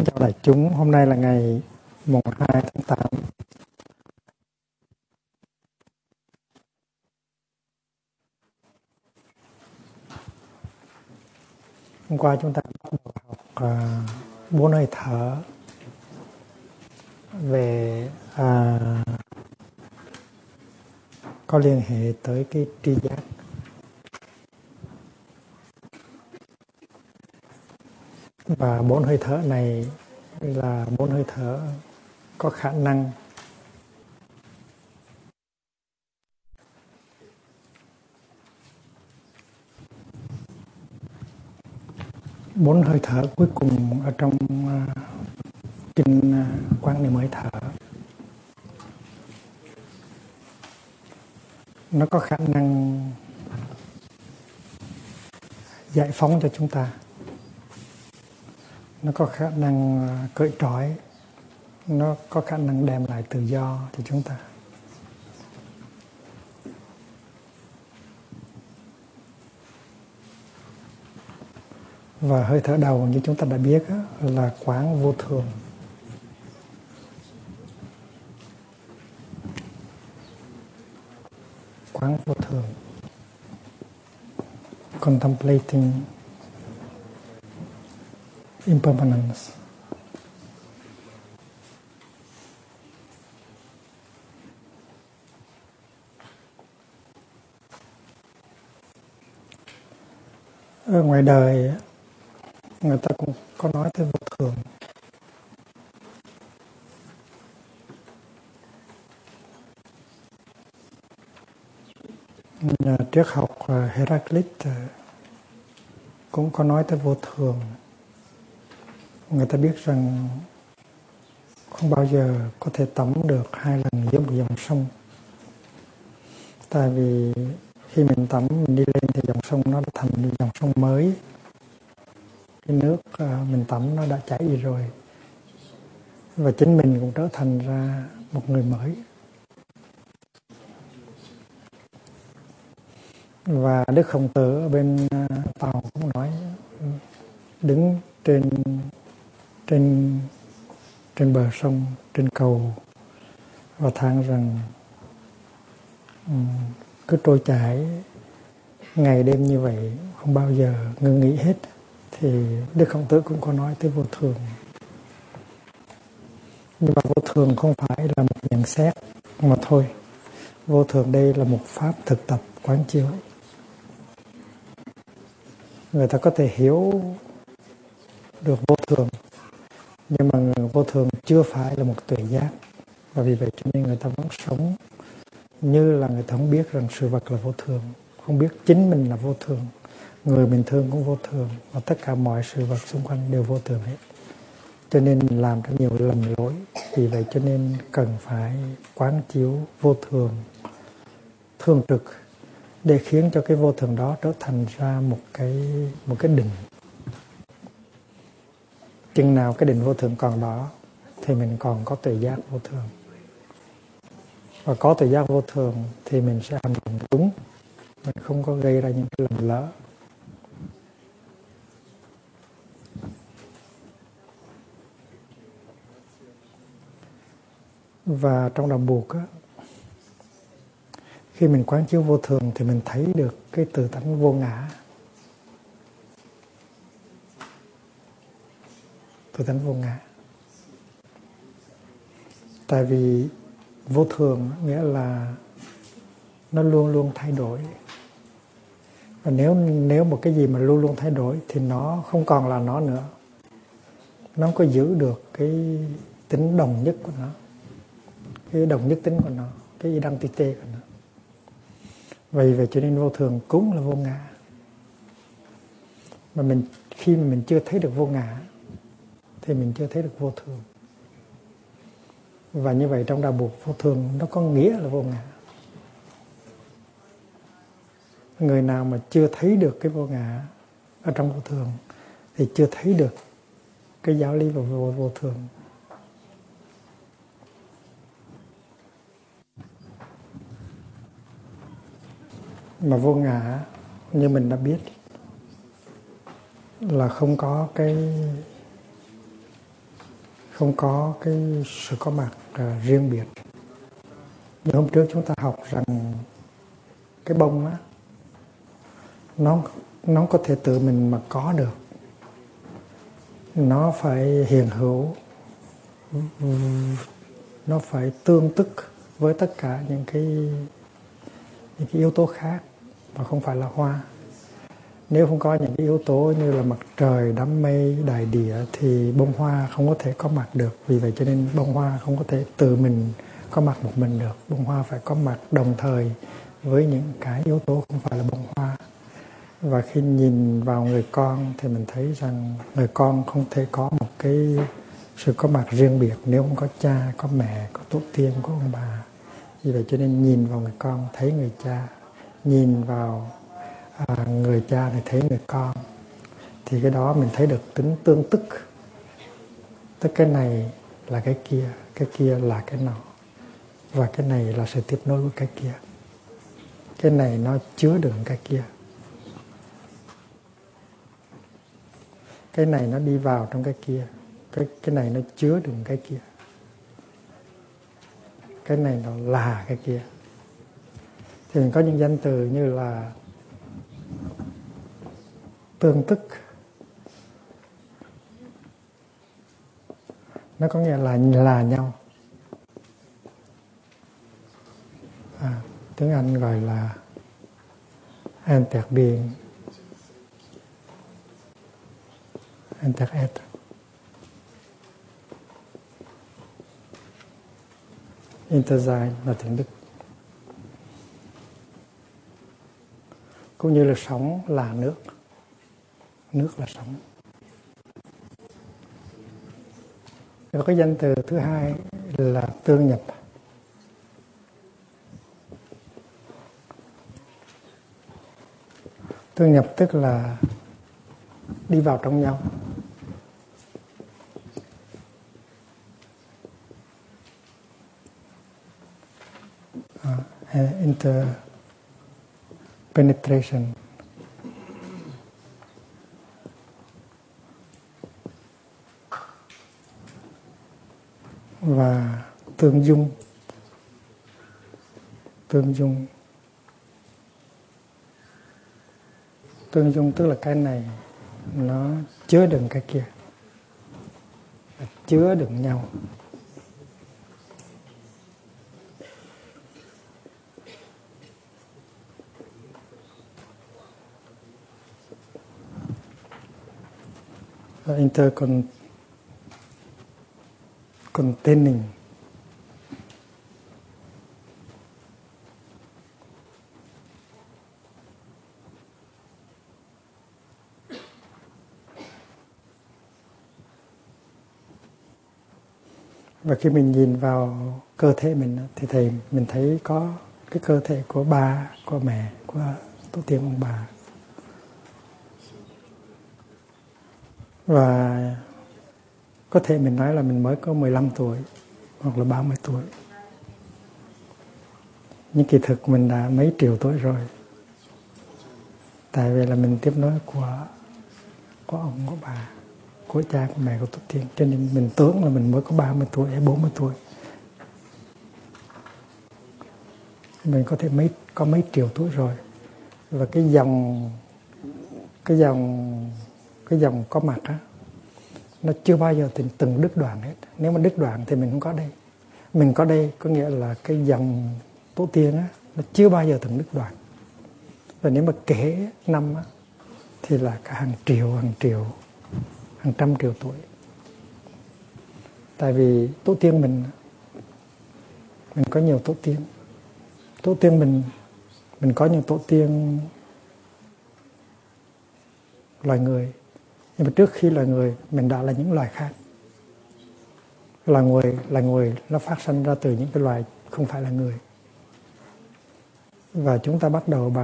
Kính chào đại chúng, hôm nay là ngày mùng 2 tháng 8. Hôm qua chúng ta bắt đầu học 4 hơi thở về có liên hệ tới cái tri giác. Và 4 hơi thở này là 4 hơi thở có khả năng bốn hơi thở cuối cùng ở trong kinh Quán Niệm Hơi Thở. Nó có khả năng giải phóng cho chúng ta. Nó có khả năng cởi trói. Nó có khả năng đem lại tự do cho chúng ta. Và hơi thở đầu như chúng ta đã biết là quán vô thường. Quán vô thường. Contemplating impermanence. Ở ngoài đời người ta cũng có nói tới vô thường. Nhà triết học Heraclit cũng có nói tới vô thường. Người ta biết rằng không bao giờ có thể tắm được 2 lần dưới một dòng sông. Tại vì khi mình tắm, mình đi lên thì dòng sông nó đã thành dòng sông mới. Cái nước mình tắm nó đã chảy đi rồi. Và chính mình cũng trở thành ra một người mới. Và Đức Khổng Tử ở bên Tàu cũng nói, đứng trên bờ sông, trên cầu, và than rằng cứ trôi chảy ngày đêm như vậy, không bao giờ ngưng nghỉ hết. Thì Đức Khổng Tử cũng có nói tới vô thường. Nhưng mà vô thường không phải là một nhận xét mà thôi. Vô thường đây là một pháp thực tập quán chiếu. Người ta có thể hiểu được vô thường, nhưng mà vô thường chưa phải là một tuệ giác. Và vì vậy cho nên người ta vẫn sống như là người ta không biết rằng sự vật là vô thường, không biết chính mình là vô thường, người mình thương cũng vô thường, và tất cả mọi sự vật xung quanh đều vô thường hết. Cho nên mình làm ra nhiều lầm lỗi. Vì vậy cho nên cần phải quán chiếu vô thường thường trực để khiến cho cái vô thường đó trở thành ra một cái định. Chừng nào cái định vô thường còn đó thì mình còn có tuệ giác vô thường. Và có tuệ giác vô thường thì mình sẽ hành động đúng, mình không có gây ra những cái lầm lỡ. Và trong đạo Buộc khi mình quán chiếu vô thường thì mình thấy được cái tự tánh vô ngã. Tự tánh vô ngã. Tại vì vô thường nghĩa là nó luôn luôn thay đổi. Và nếu một cái gì mà luôn luôn thay đổi thì nó không còn là nó nữa. Nó không có giữ được cái tính đồng nhất của nó, cái đồng nhất tính của nó, cái identity của nó. Vậy cho nên vô thường cũng là vô ngã. Mà khi mà mình chưa thấy được vô ngã thì mình chưa thấy được vô thường. Và như vậy trong đạo Buộc vô thường nó có nghĩa là vô ngã. Người nào mà chưa thấy được cái vô ngã ở trong vô thường thì chưa thấy được cái giáo lý của vô thường. Mà vô ngã như mình đã biết là không có không có cái sự có mặt riêng biệt. Như hôm trước chúng ta học rằng cái bông á, nó có thể tự mình mà có được, nó phải hiện hữu, nó phải tương tức với tất cả những cái yếu tố khác mà không phải là hoa. Nếu không có những cái yếu tố như là mặt trời, đám mây, đại địa thì bông hoa không có thể có mặt được. Vì vậy cho nên bông hoa không có thể tự mình có mặt một mình được. Bông hoa phải có mặt đồng thời với những cái yếu tố không phải là bông hoa. Và khi nhìn vào người con thì mình thấy rằng người con không thể có một cái sự có mặt riêng biệt nếu không có cha, có mẹ, có tổ tiên, có ông bà. Vì vậy cho nên nhìn vào người con thấy người cha, nhìn vào người cha thì thấy người con, thì cái đó mình thấy được tính tương tức. Tức cái này là cái kia là cái nọ, và cái này là sự tiếp nối của cái kia. Cái này nó chứa đựng cái kia, cái này nó đi vào trong cái kia, cái này nó chứa đựng cái kia, cái này nó là cái kia. Thì mình có những danh từ như là tương tức, nó có nghĩa là nhau. Tiếng Anh gọi là interbeing, interact. Intersein là tiếng Đức. Cũng như là sống là nước, nước là sống. Rồi cái danh từ thứ hai là tương nhập. Tương nhập tức là đi vào trong nhau. Interpenetration. Và tương dung. Tương dung. Tương dung tức là cái này nó chứa đựng cái kia, chứa đựng nhau. Intercontaining. Và khi mình nhìn vào cơ thể mình thì mình thấy có cái cơ thể của ba, của mẹ, của tổ tiên ông bà. Và có thể mình nói là mình mới có 15 tuổi hoặc là 30 tuổi. Nhưng kỳ thực mình đã mấy triệu tuổi rồi. Tại vì là mình tiếp nối của ông, của bà, của cha, của mẹ, của tổ tiên. Cho nên mình tưởng là mình mới có 30 tuổi hay 40 tuổi. Mình có thể có mấy triệu tuổi rồi. Và cái dòng có mặt á, nó chưa bao giờ từng đứt đoạn hết. Nếu mà đứt đoạn thì mình không có đây. Mình có đây có nghĩa là cái dòng tổ tiên á, nó chưa bao giờ từng đứt đoạn. Và nếu mà kể năm á, thì là cả hàng triệu, hàng trăm triệu tuổi. Tại vì tổ tiên mình có nhiều tổ tiên. Tổ tiên mình có những tổ tiên loài người. Nhưng mà trước khi loài người, mình đã là những loài khác. Loài người nó phát sinh ra từ những cái loài không phải là người. Và chúng ta bắt đầu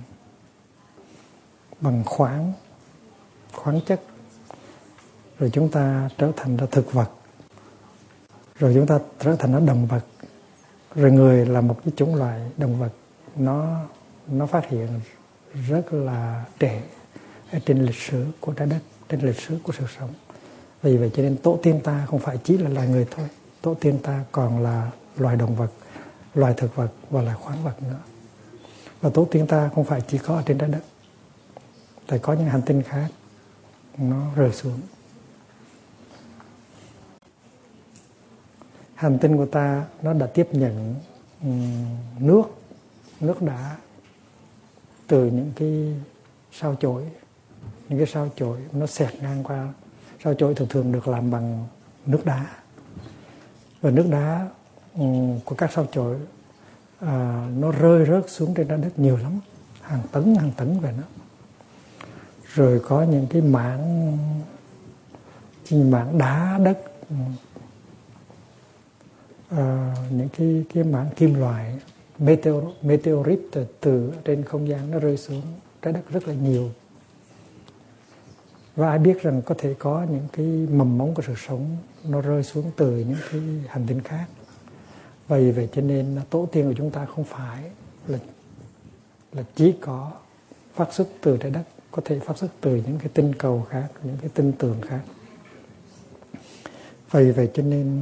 bằng khoáng chất. Rồi chúng ta trở thành ra thực vật. Rồi chúng ta trở thành ra động vật. Rồi người là một cái chủng loại động vật. Nó phát hiện rất là trễ trên lịch sử của trái đất, trên lịch sử của sự sống. Vì vậy cho nên tổ tiên ta không phải chỉ là loài người thôi. Tổ tiên ta còn là loài động vật, loài thực vật và loài khoáng vật nữa. Và tổ tiên ta không phải chỉ có ở trên trái đất. Tại có những hành tinh khác nó rơi xuống. Hành tinh của ta nó đã tiếp nhận nước đá từ những cái sao chổi. Những cái sao chổi nó xẹt ngang qua. Sao chổi thường thường được làm bằng nước đá. Và nước đá của các sao chổi nó rơi rớt xuống trên trái đất nhiều lắm, hàng tấn về nó. Rồi có những cái mảng đá đất, những cái mảng kim loại meteorit từ trên không gian nó rơi xuống trái đất rất là nhiều. Và ai biết rằng có thể có những cái mầm mống của sự sống nó rơi xuống từ những cái hành tinh khác. Vì vậy cho nên tổ tiên của chúng ta không phải là chỉ có phát xuất từ trái đất, có thể phát xuất từ những cái tinh cầu khác, những cái tinh tường khác. Vì vậy cho nên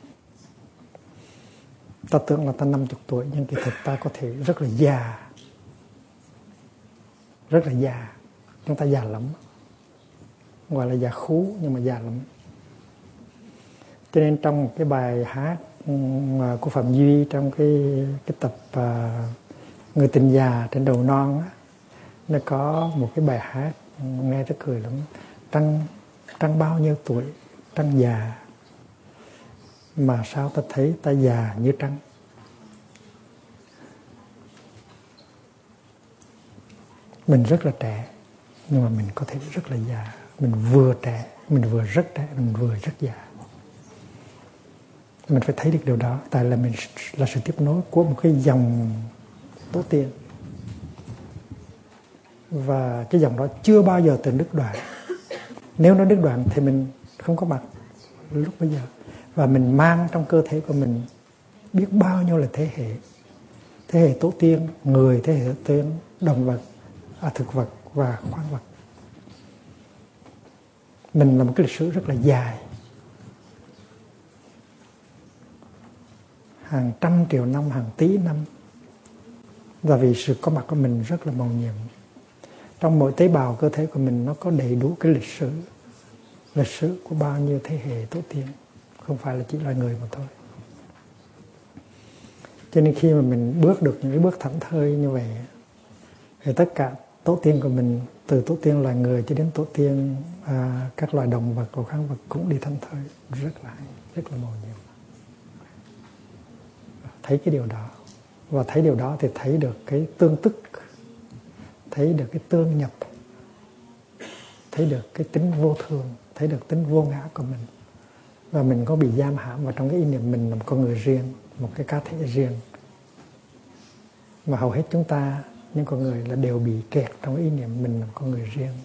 ta tưởng là ta 50 tuổi, nhưng kỳ thực ta có thể rất là già. Rất là già. Chúng ta già lắm. Gọi là già khú, nhưng mà già lắm. Cho nên trong một cái bài hát của Phạm Duy, trong cái tập Người tình già trên đầu non á, nó có một cái bài hát nghe rất cười lắm. Trăng bao nhiêu tuổi, trăng già, mà sao ta thấy ta già như trăng. Mình rất là trẻ, nhưng mà mình có thể rất là già. Mình vừa trẻ, mình vừa rất trẻ, mình vừa rất già. Mình phải thấy được điều đó. Tại là mình là sự tiếp nối của một cái dòng tổ tiên. Và cái dòng đó chưa bao giờ từng đứt đoạn. Nếu nó đứt đoạn thì mình không có mặt lúc bây giờ. Và mình mang trong cơ thể của mình biết bao nhiêu là thế hệ. Thế hệ tổ tiên, người, thế hệ tổ tiên, động vật, thực vật và khoáng vật. Mình là một cái lịch sử rất là dài. Hàng trăm triệu năm, hàng tỷ năm. Và vì sự có mặt của mình rất là mầu nhiệm. Trong mỗi tế bào cơ thể của mình nó có đầy đủ cái lịch sử của bao nhiêu thế hệ tổ tiên, không phải là chỉ loài người mà thôi. Cho nên khi mà mình bước được những cái bước thảnh thơi như vậy, thì tất cả tổ tiên của mình, từ tổ tiên loài người cho đến tổ tiên các loài động vật và khoáng vật cũng đi thảnh thơi, rất là mầu nhiệm. Thấy cái điều đó, và thấy điều đó thì thấy được cái tương tức, thấy được cái tương nhập, thấy được cái tính vô thường, thấy được tính vô ngã của mình. Và mình có bị giam hãm vào trong cái ý niệm mình là một con người riêng, một cái cá thể riêng. Và hầu hết chúng ta, những con người là đều bị kẹt trong cái ý niệm mình là một con người riêng.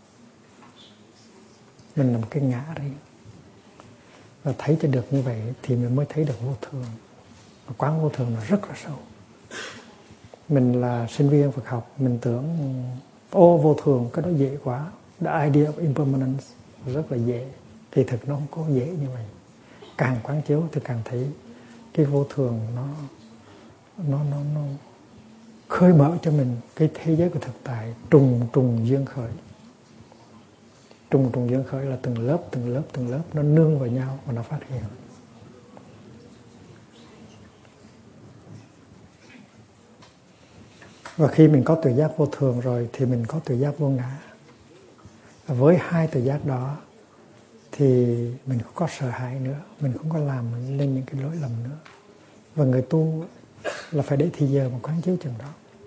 Mình là một cái ngã riêng. Và thấy cho được như vậy thì mình mới thấy được vô thường. Và quán vô thường là rất là sâu. Mình là sinh viên Phật học, mình tưởng vô thường, cái đó dễ quá. The idea of impermanence rất là dễ. Kỳ thực nó không có dễ như vậy. Càng quán chiếu thì càng thấy cái vô thường nó khơi mở cho mình cái thế giới của thực tại trùng duyên khởi. Trùng duyên khởi là từng lớp nó nương vào nhau và nó phát hiện. Và khi mình có tuệ giác vô thường rồi thì mình có tuệ giác vô ngã. Và với hai tuệ giác đó thì mình không có sợ hãi nữa, mình không có làm lên những cái lỗi lầm nữa. Và người tu là phải để thì giờ mà quán chiếu chừng đó.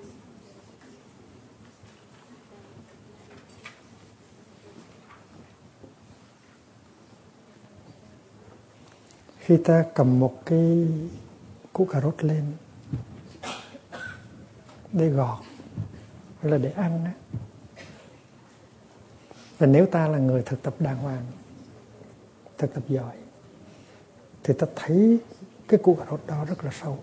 Khi ta cầm một cái củ cà rốt lên để gọt hay là để ăn á, và nếu ta là người thực tập đàng hoàng, thực tập giỏi, thì ta thấy cái củ cà rốt đó rất là sâu.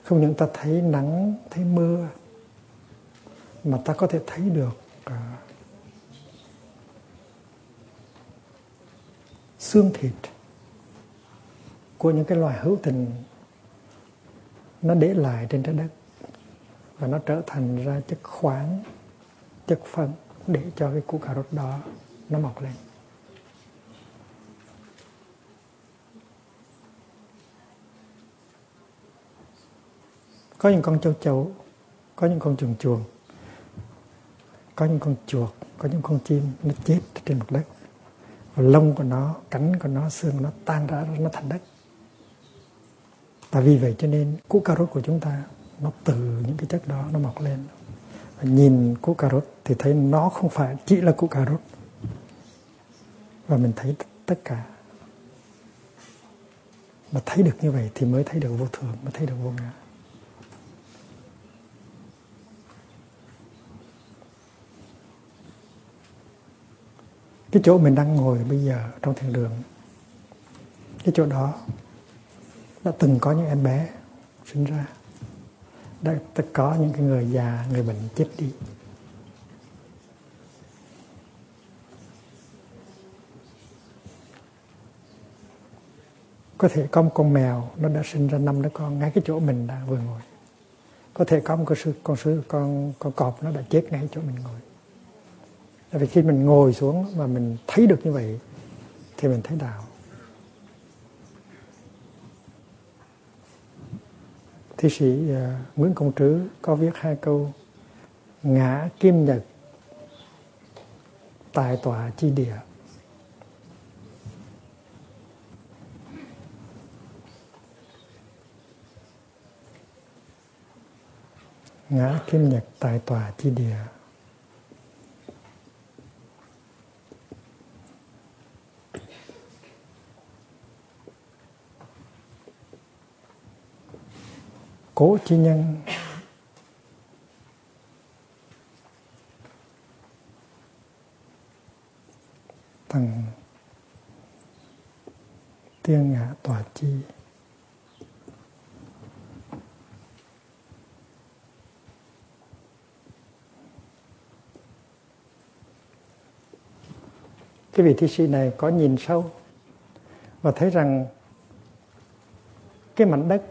Không những ta thấy nắng, thấy mưa, mà ta có thể thấy được xương thịt của những cái loài hữu tình nó để lại trên trái đất, và nó trở thành ra chất khoáng, chất phân để cho cái củ cà rốt đó nó mọc lên. Có những con châu chấu, có những con chuồn chuồn, có những con chuột, có những con chim nó chết trên mặt đất, và lông của nó, cánh của nó, xương của nó tan ra, nó thành đất. Và vì vậy cho nên củ cà rốt của chúng ta nó từ những cái chất đó nó mọc lên. Và nhìn củ cà rốt thì thấy nó không phải chỉ là củ cà rốt, và mình thấy tất cả. Mà thấy được như vậy thì mới thấy được vô thường, mới thấy được vô ngã. Cái chỗ mình đang ngồi bây giờ trong thiền đường, cái chỗ đó đã từng có những em bé sinh ra, đã có những cái người già, người bệnh chết đi. Có thể có một con mèo nó đã sinh ra 5 đứa con ngay cái chỗ mình đang vừa ngồi. Có thể có một con cọp nó đã chết ngay chỗ mình ngồi. Tại vì khi mình ngồi xuống mà mình thấy được như vậy thì mình thấy đạo. Thi sĩ Nguyễn Công Trứ có viết 2 câu: ngã kim nhật tài tọa chi địa. Ngã kim nhật tài tọa chi địa. Cố chi nhân tầng tiên ngã tọa chi. Cái vị thi sĩ này có nhìn sâu và thấy rằng cái mảnh đất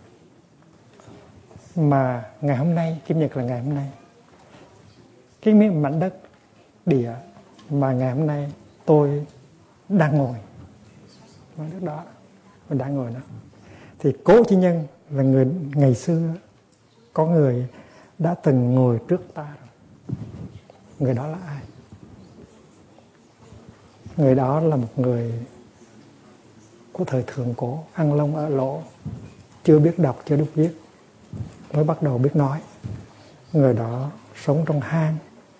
mà ngày hôm nay, kim nhật là ngày hôm nay, cái miếng mảnh đất địa mà ngày hôm nay tôi đang ngồi, mảnh đất đó mình đang ngồi đó, thì Cố Chi Nhân là người ngày xưa có người đã từng ngồi trước ta rồi. Người đó là ai? Người đó là một người của thời thượng cổ, ăn lông ở lỗ, chưa biết đọc, chưa biết viết, mới bắt đầu biết nói. Người đó sống trong hang,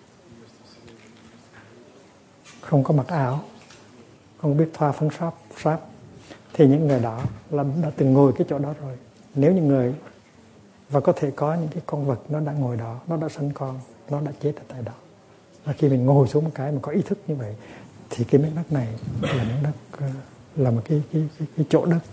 không có mặc áo, không biết thoa phấn sáp. Thì những người đó là đã từng ngồi cái chỗ đó rồi. Nếu những người, và có thể có những cái con vật nó đã ngồi đó, nó đã sinh con, nó đã chết ở tại đó. Và khi mình ngồi xuống một cái mà có ý thức như vậy thì cái miếng đất này là miếng đất, là một cái chỗ đất,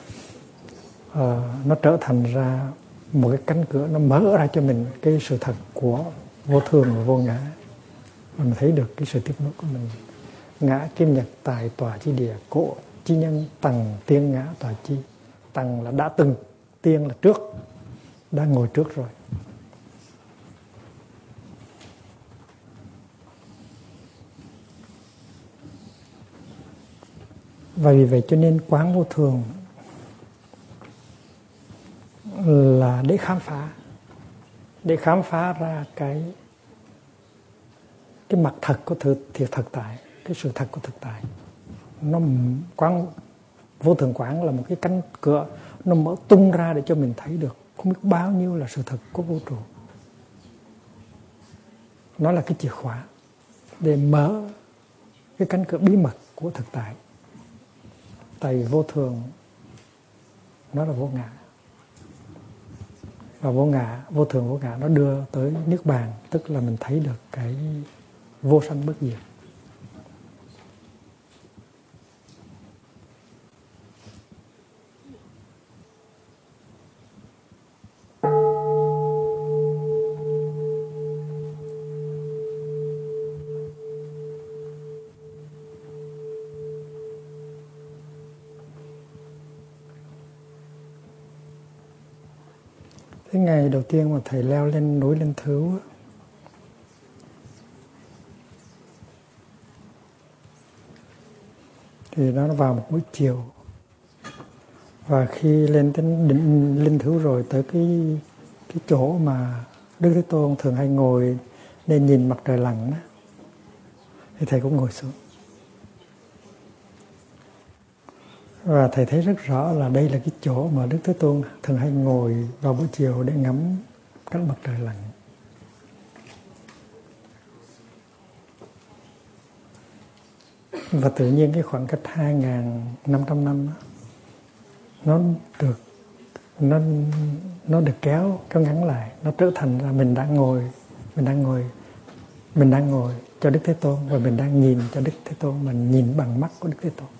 nó trở thành ra một cái cánh cửa, nó mở ra cho mình cái sự thật của vô thường và vô ngã, và mình thấy được cái sự tiếp nối của mình. Ngã kim nhật tài tọa chi địa, Cố chi nhân tầng tiên ngã tọa chi. Tầng là đã từng, tiên là trước, đã ngồi trước rồi. Và vì vậy cho nên quán vô thường là để khám phá ra cái mặt thật của thực tại, cái sự thật của thực tại. Nó quán vô thường quán là một cái cánh cửa, nó mở tung ra để cho mình thấy được không biết bao nhiêu là sự thật của vũ trụ. Nó là cái chìa khóa để mở cái cánh cửa bí mật của thực tại. Tại vì vô thường nó là vô ngã, và vô thường vô ngã nó đưa tới niết bàn, tức là mình thấy được cái vô sanh bất diệt. Cái ngày đầu tiên mà thầy leo lên núi Linh Thứu á, thì nó vào một buổi chiều. Và khi lên đến đỉnh Linh Thứu rồi, tới cái chỗ mà Đức Thế Tôn thường hay ngồi nên nhìn mặt trời lặn đó, thì thầy cũng ngồi xuống. Và thầy thấy rất rõ là đây là cái chỗ mà Đức Thế Tôn thường hay ngồi vào buổi chiều để ngắm các mặt trời lặn. Và tự nhiên cái khoảng cách 2.500 năm đó, nó được kéo ngắn lại, nó trở thành là mình đang ngồi cho Đức Thế Tôn, và mình đang nhìn cho Đức Thế Tôn, mình nhìn bằng mắt của Đức Thế Tôn.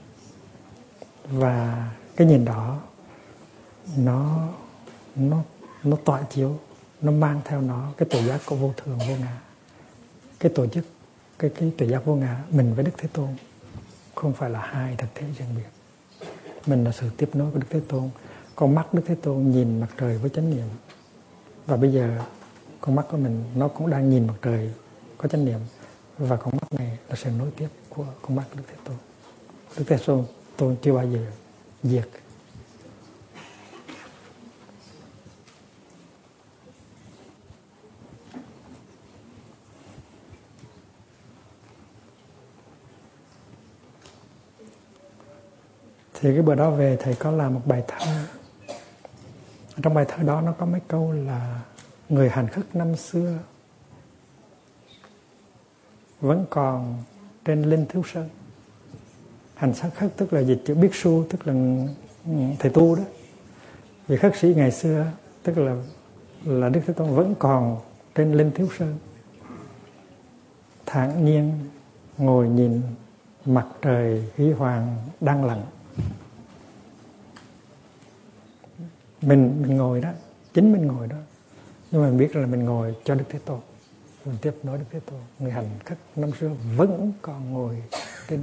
Và cái nhìn đó nó tỏa chiếu, nó mang theo nó cái tuệ giác của vô thường vô ngã, cái tổ chức cái tuệ giác vô ngã. Mình với Đức Thế Tôn không phải là hai thực thể riêng biệt, mình là sự tiếp nối của Đức Thế Tôn. Con mắt Đức Thế Tôn nhìn mặt trời với chánh niệm, và bây giờ con mắt của mình nó cũng đang nhìn mặt trời có chánh niệm, và con mắt này là sự nối tiếp của con mắt của Đức Thế Tôn. Đức Thế Tôn chưa bao giờ diệt. Thì cái bữa đó về thầy có làm một bài thơ. Trong bài thơ đó nó có mấy câu là: người hành khất năm xưa vẫn còn trên Linh Thứu Sơn. Hành sát khất tức là dịch chữ biết su, tức là thầy tu đó. Vì khất sĩ ngày xưa tức là Đức Thế Tôn vẫn còn trên Linh Thứu Sơn, thản nhiên ngồi nhìn mặt trời huy hoàng đang lặn. Mình ngồi đó, chính mình ngồi đó, nhưng mà mình biết là mình ngồi cho Đức Thế Tôn, mình tiếp nối Đức Thế Tôn. Người hành khất năm xưa vẫn còn ngồi trên.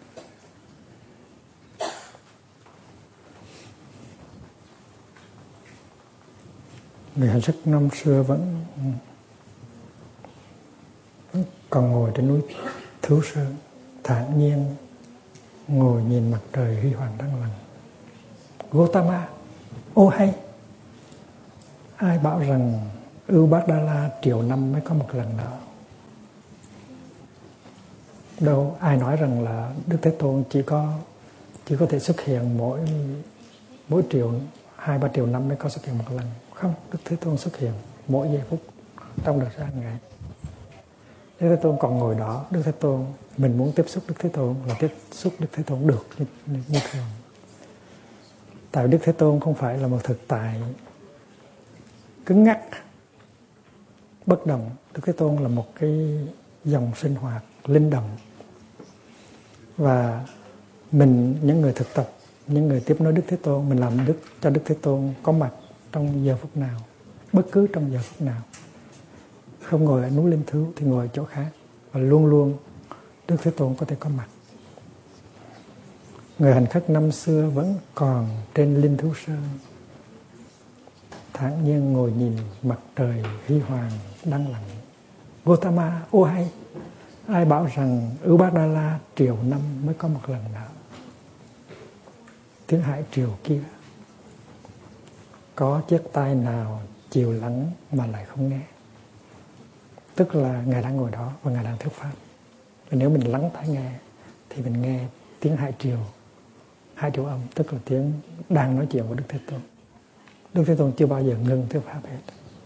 Người hành khất năm xưa vẫn còn ngồi trên núi Thứu Sơn, thản nhiên ngồi nhìn mặt trời huy hoàng đang lặn. Gotama, ô hay, ai bảo rằng Ưu Bát Đa La triệu năm mới có một lần nữa? Đâu ai nói rằng là Đức Thế Tôn chỉ có thể xuất hiện mỗi triệu 2-3 triệu năm mới có xuất hiện một lần. Không, Đức Thế Tôn xuất hiện mỗi giây phút trong đời sống ngày. Đức Thế Tôn còn ngồi đó. Đức Thế Tôn, mình muốn tiếp xúc Đức Thế Tôn là tiếp xúc Đức Thế Tôn được như thường. Tại Đức Thế Tôn không phải là một thực tại cứng ngắc, bất động. Đức Thế Tôn là một cái dòng sinh hoạt linh động. Và mình, những người thực tập, những người tiếp nối Đức Thế Tôn, mình làm cho Đức Thế Tôn có mặt trong giờ phút nào, bất cứ trong giờ phút nào. Không ngồi ở núi Linh Thứu thì ngồi ở chỗ khác, và luôn luôn Đức Thế Tôn có thể có mặt. Người hành khất năm xưa vẫn còn trên Linh Thứu Sơn, thản nhiên ngồi nhìn mặt trời huy hoàng đang lặn. Gotama, ô hay, ai bảo rằng Ưu Bát Đa La triệu năm mới có một lần nữa? Tiếng hải triều kia, có chiếc tai nào chịu lắng mà lại không nghe? Tức là Ngài đang ngồi đó và Ngài đang thuyết pháp. Và nếu mình lắng tai nghe thì mình nghe tiếng hải triều âm, tức là tiếng đang nói chuyện của Đức Thế Tôn. Đức Thế Tôn chưa bao giờ ngừng thuyết pháp hết.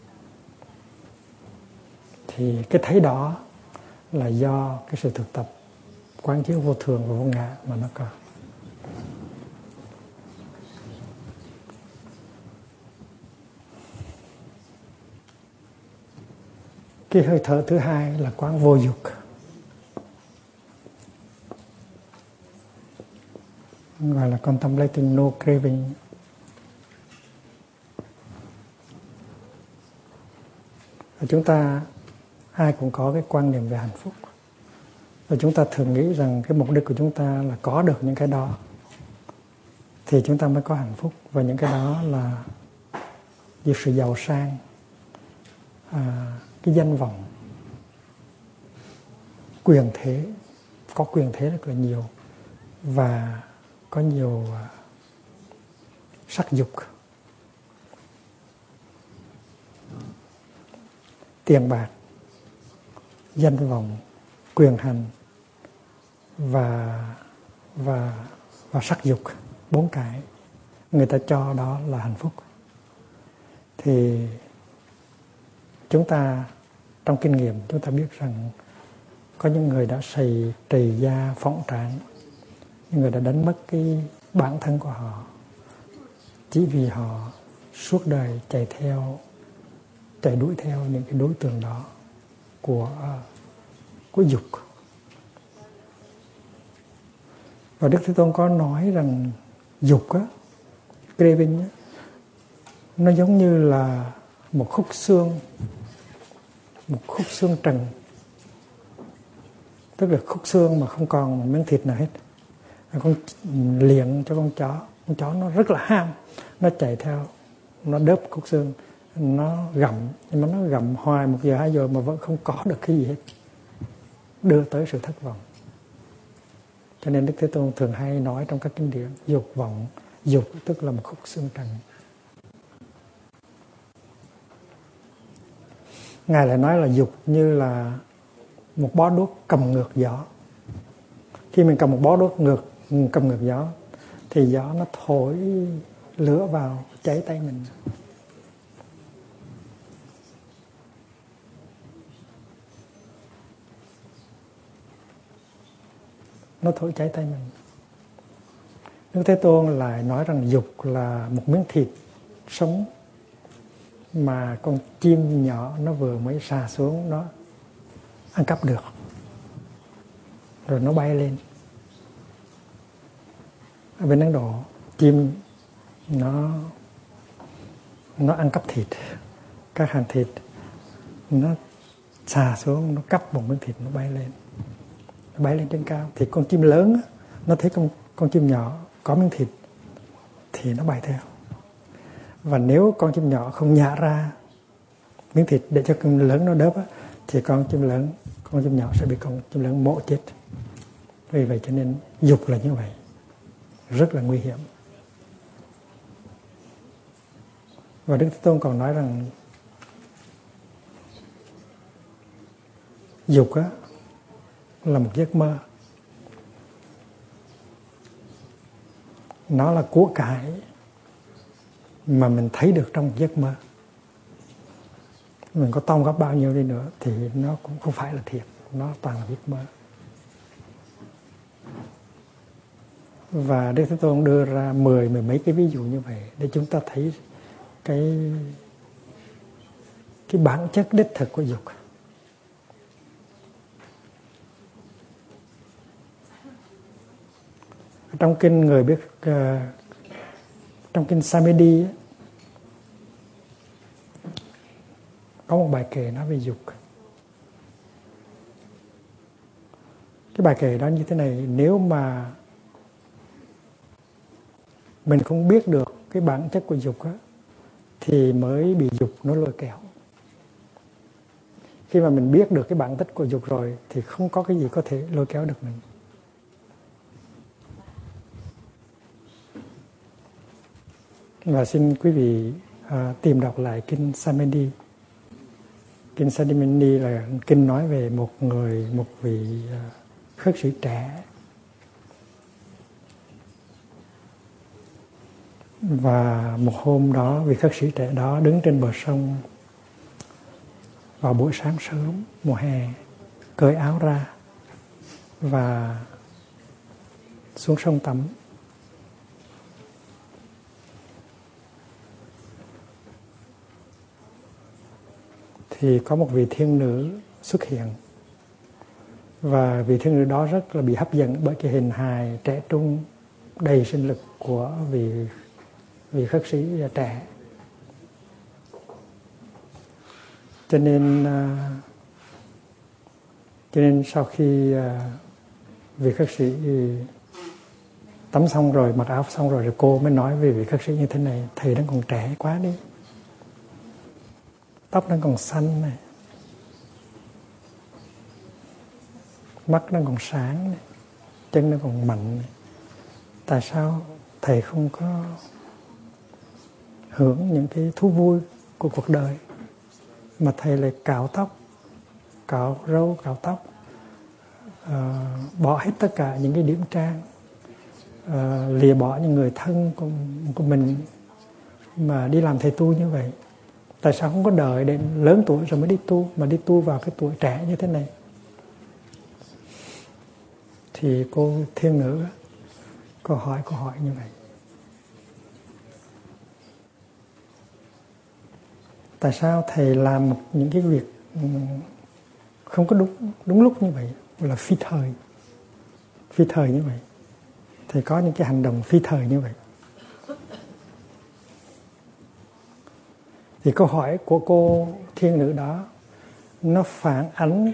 Thì cái thấy đó là do cái sự thực tập quán chiếu vô thường và vô ngã mà nó có. Cái hơi thở thứ hai là quán vô dục. Gọi là contemplating no craving. Và chúng ta ai cũng có cái quan niệm về hạnh phúc. Và chúng ta thường nghĩ rằng cái mục đích của chúng ta là có được những cái đó thì chúng ta mới có hạnh phúc. Và những cái đó giữa sự giàu sang, cái danh vọng, quyền thế, có quyền thế rất là nhiều, và có nhiều sắc dục, tiền bạc, danh vọng, quyền hành và sắc dục, 4 cái người ta cho đó là hạnh phúc. Thì chúng ta trong kinh nghiệm chúng ta biết rằng có những người đã trầy da phỏng trán, những người đã đánh mất cái bản thân của họ chỉ vì họ suốt đời chạy đuổi theo những cái đối tượng đó của dục. Và Đức Thế Tôn có nói rằng dục á, craving á, nó giống như là một khúc xương trần, tức là khúc xương mà không còn một miếng thịt nào hết. Con liền cho con chó nó rất là ham, nó chạy theo, nó đớp khúc xương, nó gặm, nhưng mà nó gặm hoài 1 giờ 2 giờ mà vẫn không có được cái gì hết, đưa tới sự thất vọng. Cho nên Đức Thế Tôn thường hay nói trong các kinh điển, dục tức là một khúc xương trần. Ngài lại nói là dục như là một bó đuốc cầm ngược gió. Khi mình cầm một bó đuốc cầm ngược gió thì gió nó thổi lửa vào cháy tay mình. Nó thổi cháy tay mình. Đức Thế Tôn lại nói rằng dục là một miếng thịt sống mà con chim nhỏ nó vừa mới sa xuống nó ăn cắp được, rồi nó bay lên. Ở bên Ấn Độ, chim nó ăn cắp thịt, các hàng thịt, nó xà xuống, nó cắp một miếng thịt, nó bay lên trên cao. Thì con chim lớn nó thấy con chim nhỏ có miếng thịt thì nó bay theo. Và nếu con chim nhỏ không nhả ra miếng thịt để cho con lớn nó đớp thì con chim nhỏ sẽ bị con chim lớn mổ chết. Vì vậy cho nên dục là như vậy, rất là nguy hiểm. Và Đức Thế Tôn còn nói rằng dục là một giấc mơ. Nó là của cải mà mình thấy được trong một giấc mơ. Mình có tông góp bao nhiêu đi nữa thì nó cũng không phải là thiệt, nó toàn là giấc mơ. Và Đức Thế Tôn đưa ra mười mấy cái ví dụ như vậy để chúng ta thấy cái bản chất đích thực của dục. Trong kinh người biết trong kinh Samedi có một bài kệ nói về dục. Cái bài kệ đó như thế này: nếu mà mình không biết được cái bản chất của dục thì mới bị dục nó lôi kéo. Khi mà mình biết được cái bản chất của dục rồi thì không có cái gì có thể lôi kéo được mình. Và xin quý vị tìm đọc lại kinh Samedi. Kinh Samedi là kinh nói về một vị khất sĩ trẻ. Và một hôm đó vị khất sĩ trẻ đó đứng trên bờ sông vào buổi sáng sớm mùa hè, cởi áo ra và xuống sông tắm. Thì có một vị thiên nữ xuất hiện. Và vị thiên nữ đó rất là bị hấp dẫn bởi cái hình hài trẻ trung đầy sinh lực của vị khất sĩ trẻ. Cho nên sau khi vị khất sĩ tắm xong rồi, mặc áo xong rồi cô mới nói về vị khất sĩ như thế này: thầy đang còn trẻ quá đi, tóc nó còn xanh này, mắt nó còn sáng này, chân nó còn mạnh này. Tại sao thầy không có hưởng những cái thú vui của cuộc đời mà thầy lại cạo tóc, cạo râu, cạo tóc, bỏ hết tất cả những cái điểm trang, lìa bỏ những người thân của mình mà đi làm thầy tu như vậy? Tại sao không có đợi đến lớn tuổi rồi mới đi tu, mà đi tu vào cái tuổi trẻ như thế này? Thì cô thiên nữ cô hỏi câu hỏi như vậy. Tại sao thầy làm những cái việc không có đúng lúc như vậy, gọi là phi thời như vậy? Thầy có những cái hành động phi thời như vậy. Thì câu hỏi của cô thiên nữ đó nó phản ánh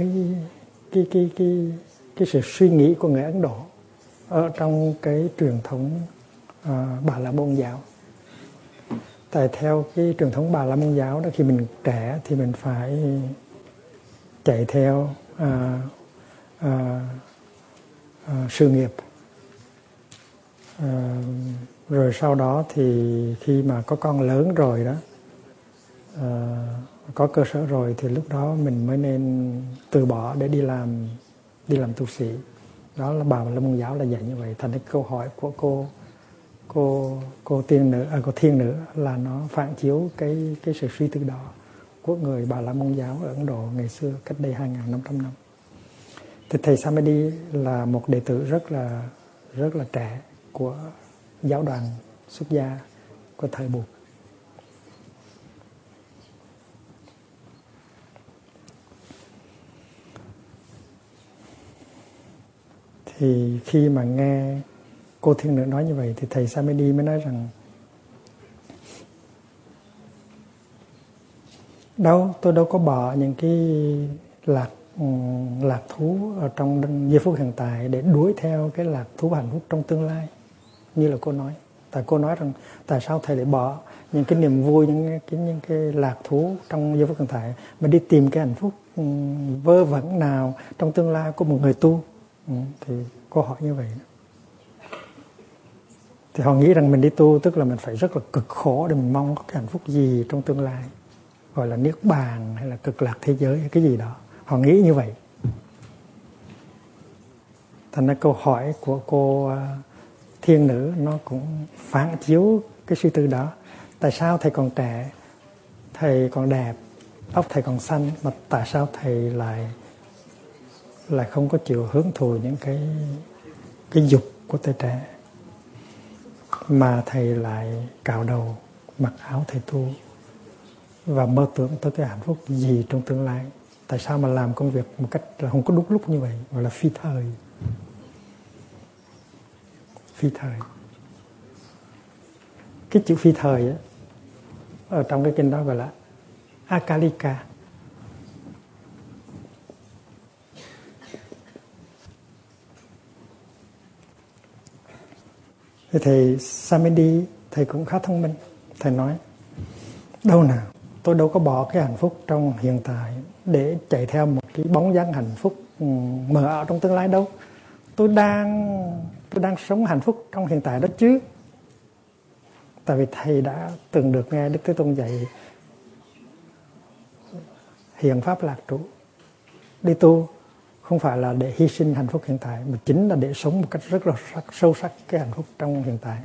cái sự suy nghĩ của người Ấn Độ ở trong cái truyền thống Bà La Môn giáo. Tại theo cái truyền thống Bà La Môn giáo đó, khi mình trẻ thì mình phải chạy theo sự nghiệp, rồi sau đó thì khi mà có con lớn rồi đó, có cơ sở rồi thì lúc đó mình mới nên từ bỏ để đi làm tu sĩ. Đó là Bà La Môn giáo là dạy như vậy. Thành cái câu hỏi của cô thiên nữ là nó phản chiếu cái sự suy tư đó của người Bà La Môn giáo ở Ấn Độ ngày xưa, cách đây 2.500 năm. Thì thầy Samedi là một đệ tử rất là trẻ của giáo đoàn xuất gia của thời Bụt. Thì khi mà nghe cô thiên nữ nói như vậy thì thầy Samedi mới nói rằng tôi đâu có bỏ những cái lạc thú ở trong giây phút hiện tại để đuổi theo cái lạc thú hạnh phúc trong tương lai như là cô nói. Tại cô nói rằng tại sao thầy lại bỏ những cái niềm vui, những cái lạc thú trong giây phút hiện tại mà đi tìm cái hạnh phúc vơ vẩn nào trong tương lai của một người tu. Thì cô hỏi như vậy. Thì họ nghĩ rằng mình đi tu tức là mình phải rất là cực khổ để mình mong có cái hạnh phúc gì trong tương lai, gọi là niết bàn hay là cực lạc thế giới hay cái gì đó. Họ nghĩ như vậy. Thành ra câu hỏi của cô thiên nữ nó cũng phản chiếu cái suy tư đó. Tại sao thầy còn trẻ, thầy còn đẹp, tóc thầy còn xanh, mà tại sao thầy lại không có chịu hưởng thụ những cái dục của tuổi trẻ, mà thầy lại cạo đầu, mặc áo thầy tu và mơ tưởng tới cái hạnh phúc gì trong tương lai? Tại sao mà làm công việc một cách là không có đúng lúc như vậy, gọi là phi thời? Phi thời. Cái chữ phi thời á, ở trong cái kinh đó gọi là Akalika. Thì thầy Samedi, thầy cũng khá thông minh. Thầy nói, đâu nào, tôi đâu có bỏ cái hạnh phúc trong hiện tại để chạy theo một cái bóng dáng hạnh phúc mờ ảo trong tương lai đâu. Tôi đang sống hạnh phúc trong hiện tại đó chứ. Tại vì thầy đã từng được nghe Đức Thế Tôn dạy hiện pháp lạc trú. Đi tu không phải là để hy sinh hạnh phúc hiện tại, mà chính là để sống một cách rất là sâu sắc cái hạnh phúc trong hiện tại.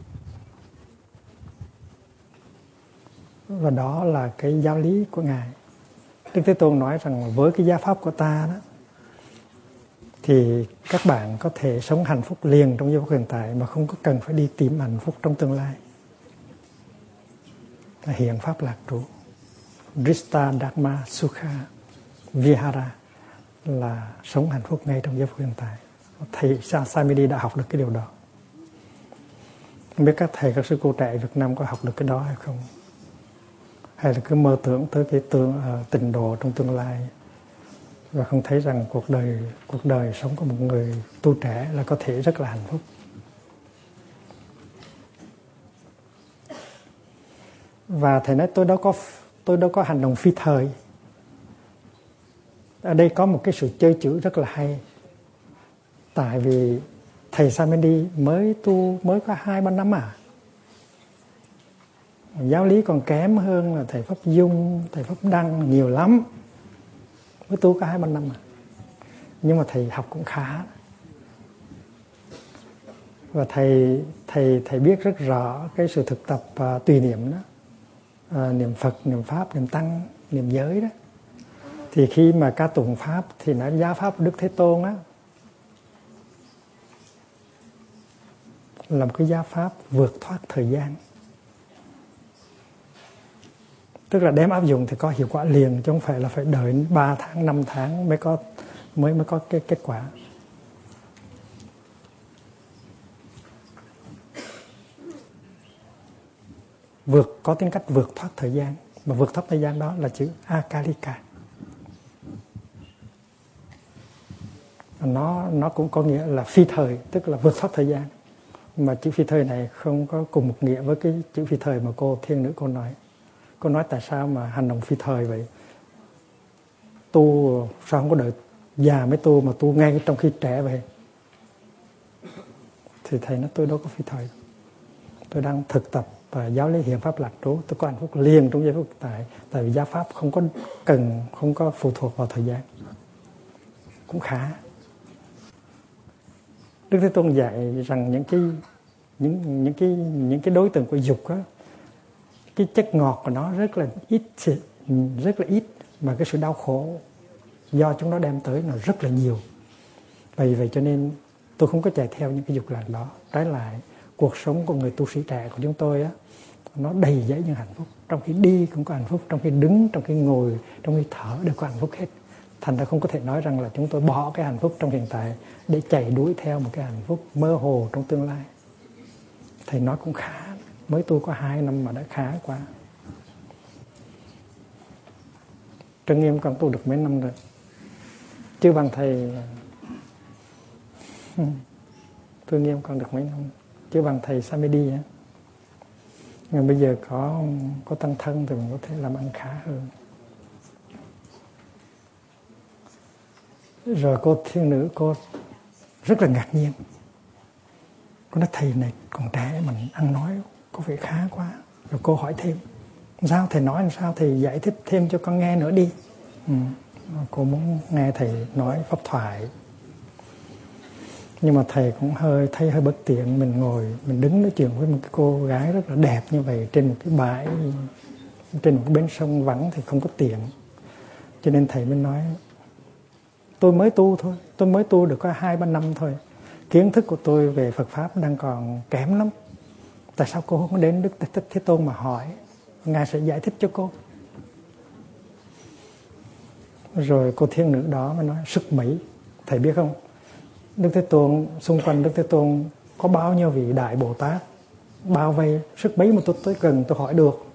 Và đó là cái giáo lý của Ngài. Đức Thế Tôn nói rằng với cái giáo pháp của ta đó, thì các bạn có thể sống hạnh phúc liền trong giây phút hiện tại mà không có cần phải đi tìm hạnh phúc trong tương lai. Là hiện pháp lạc trú. Drista Dharma Sukha Vihara là sống hạnh phúc ngay trong giây phút hiện tại. Thầy Samedi đã học được cái điều đó. Không biết các thầy, các sư cô trẻ Việt Nam có học được cái đó hay không? Hay là cứ mơ tưởng tới cái tình độ trong tương lai và không thấy rằng cuộc đời sống của một người tu trẻ là có thể rất là hạnh phúc. Và thầy nói tôi đâu tôi đâu có hành động phi thời. Ở đây có một cái sự chơi chữ rất là hay. Tại vì thầy Samedi mới có 2-3 năm à. Giáo lý còn kém hơn là thầy Pháp Dung, thầy Pháp Đăng nhiều lắm. Mới tu có 2-3 năm à. Nhưng mà thầy học cũng khá. Và thầy biết rất rõ cái sự thực tập tùy niệm đó. Niệm Phật, niệm Pháp, niệm Tăng, niệm giới đó. Thì khi mà ca tụng Pháp thì nó giáo Pháp Đức Thế Tôn á, là một cái giáo Pháp vượt thoát thời gian. Tức là đem áp dụng thì có hiệu quả liền, chứ không phải là phải đợi 3 tháng, 5 tháng mới có cái kết quả. Có tính cách vượt thoát thời gian. Mà vượt thoát thời gian đó là chữ Akalika. Nó cũng có nghĩa là phi thời, tức là vượt thoát thời gian. Mà chữ phi thời này không có cùng một nghĩa với cái chữ phi thời mà cô thiên nữ cô nói. Cô nói tại sao mà hành động phi thời vậy? Tu sao không có đợi già mới tu mà tu ngay trong khi trẻ vậy? Thì thầy nói tôi đâu có phi thời. Tôi đang thực tập và giáo lý hiện pháp lạc trú. Tôi có hạnh phúc liền trong giây phút tại vì giáo pháp không có phụ thuộc vào thời gian. Cũng khá. Đức Thế Tôn dạy rằng những cái đối tượng của dục á, cái chất ngọt của nó rất là ít, mà cái sự đau khổ do chúng nó đem tới nó rất là nhiều. Vậy cho nên tôi không có chạy theo những cái dục lạc đó. Trái lại, cuộc sống của người tu sĩ trẻ của chúng tôi á, nó đầy dẫy những hạnh phúc. Trong khi đi cũng có hạnh phúc, trong khi đứng, trong khi ngồi, trong khi thở đều có hạnh phúc hết. Thành ra không có thể nói rằng là chúng tôi bỏ cái hạnh phúc trong hiện tại để chạy đuổi theo một cái hạnh phúc mơ hồ trong tương lai. Thầy nói cũng khá, mới tu có 2 năm mà đã khá quá. Trân Nghiêm con tu được mấy năm rồi, chứ bằng thầy. Trân Nghiêm con được mấy năm, chứ bằng thầy Samedi á. Nhưng bây giờ có tăng thân thì mình có thể làm ăn khá hơn. Rồi cô thiên nữ cô rất là ngạc nhiên. Cô nói thầy này còn trẻ mà ăn nói có vẻ khá quá. Rồi cô hỏi thêm, sao thầy nói làm sao, thầy giải thích thêm cho con nghe nữa đi. Cô muốn nghe thầy nói pháp thoại. Nhưng mà thầy cũng thấy hơi bất tiện. Mình đứng nói chuyện với một cái cô gái rất là đẹp như vậy trên một cái bãi, trên một cái bến sông vắng thì không có tiện. Cho nên thầy mới nói, tôi mới tu thôi, tôi mới tu được có 2-3 năm thôi. Kiến thức của tôi về Phật Pháp đang còn kém lắm. Tại sao cô không đến Đức Thế Tôn mà hỏi, Ngài sẽ giải thích cho cô. Rồi cô thiên nữ đó mới nói, sức Mỹ, thầy biết không, Đức Thế Tôn, xung quanh Đức Thế Tôn có bao nhiêu vị Đại Bồ Tát bao vây, sức mấy mà tôi tới gần tôi hỏi được.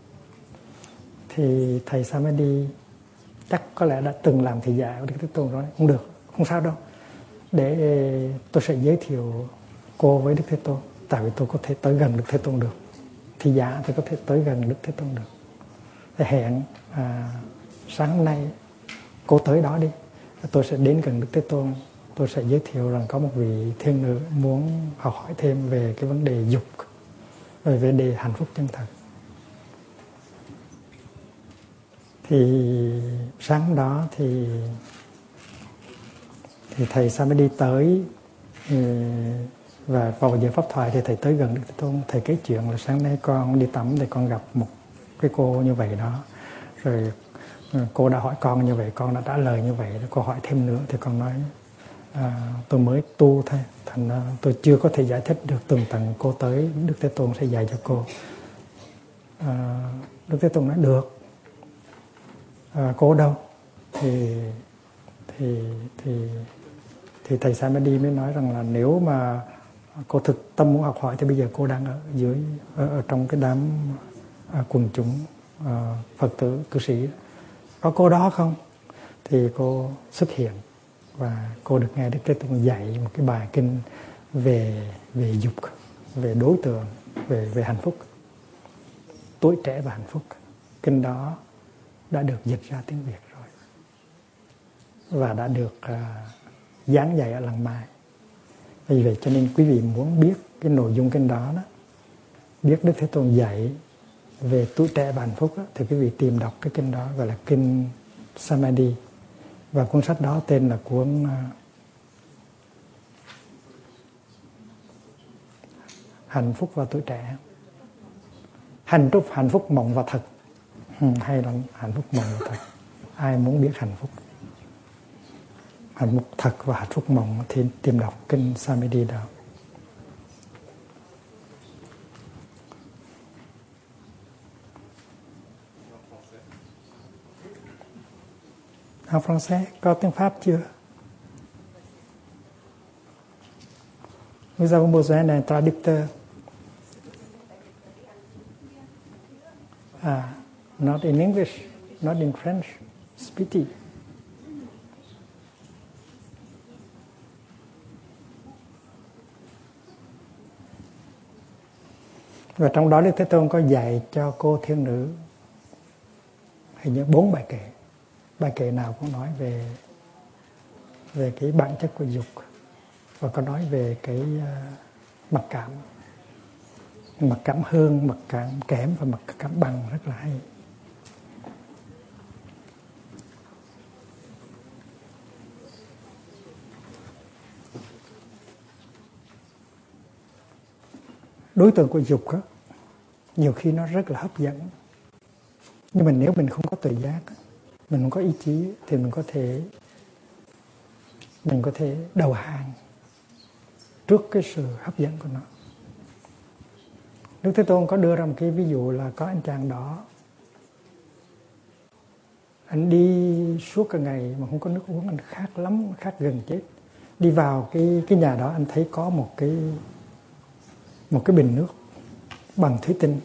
Thì thầy Samedi chắc có lẽ đã từng làm thị giả của Đức Thế Tôn, nói không được, không sao đâu, để tôi sẽ giới thiệu cô với Đức Thế Tôn, tại vì tôi có thể tới gần Đức Thế Tôn được, thị giả thì có thể tới gần Đức Thế Tôn được. Thì hẹn sáng hôm nay cô tới đó đi, tôi sẽ đến gần Đức Thế Tôn, tôi sẽ giới thiệu rằng có một vị thiên nữ muốn học hỏi thêm về cái vấn đề dục, về vấn đề hạnh phúc chân thật. Thì sáng đó thì thầy Samedi tới, và vào giờ pháp thoại thì thầy tới gần Đức Thế Tôn. Thầy kể chuyện là sáng nay con đi tắm thì con gặp một cái cô như vậy đó, rồi cô đã hỏi con như vậy, con đã trả lời như vậy, cô hỏi thêm nữa thì con nói tôi mới tu thôi, thành tôi chưa có thể giải thích được tường tận, cô tới Đức Thế Tôn sẽ dạy cho cô. Đức Thế Tôn nói được. Cô đâu? Thì thầy Samedi mới nói rằng là nếu mà cô thực tâm muốn học hỏi thì bây giờ cô đang ở dưới, ở trong cái đám quần chúng Phật tử cư sĩ, có cô đó không? Thì cô xuất hiện và cô được nghe Đức Thế Tôn dạy một cái bài kinh về dục, về đối tượng, về hạnh phúc, tuổi trẻ và hạnh phúc. Kinh đó đã được dịch ra tiếng Việt rồi và đã được giảng dạy ở Làng Mai. Vì vậy cho nên quý vị muốn biết cái nội dung kinh đó, biết Đức Thế Tôn dạy về tuổi trẻ và hạnh phúc đó, thì quý vị tìm đọc cái kinh đó, gọi là kinh Samadhi, và cuốn sách đó tên là cuốn Hạnh phúc và tuổi trẻ, hạnh phúc mộng và thật, hay là hạnh phúc mộng và thật. Ai muốn biết hạnh phúc thật và hạnh phúc mộng thì tìm đọc kinh Samadhi đó. Học Français có tiếng Pháp chưa? Nous avons besoin d'un traducteur. Not in English, not in French, speaking. Và trong đó Đức Thế Tôn có dạy cho cô thiên nữ hình như 4 bài kệ. Bài kệ nào cũng nói về cái bản chất của dục, và có nói về cái mặc cảm hơn, mặc cảm kém và mặc cảm bằng, rất là hay. Đối tượng của dục á, nhiều khi nó rất là hấp dẫn, nhưng mà nếu mình không có tuệ giác, mình không có ý chí, thì mình có thể đầu hàng trước cái sự hấp dẫn của nó. Đức Thế Tôn có đưa ra một cái ví dụ là có anh chàng đó, anh đi suốt cả ngày mà không có nước uống, anh khát lắm, khát gần chết. Đi vào cái nhà đó, anh thấy có một cái bình nước bằng thủy tinh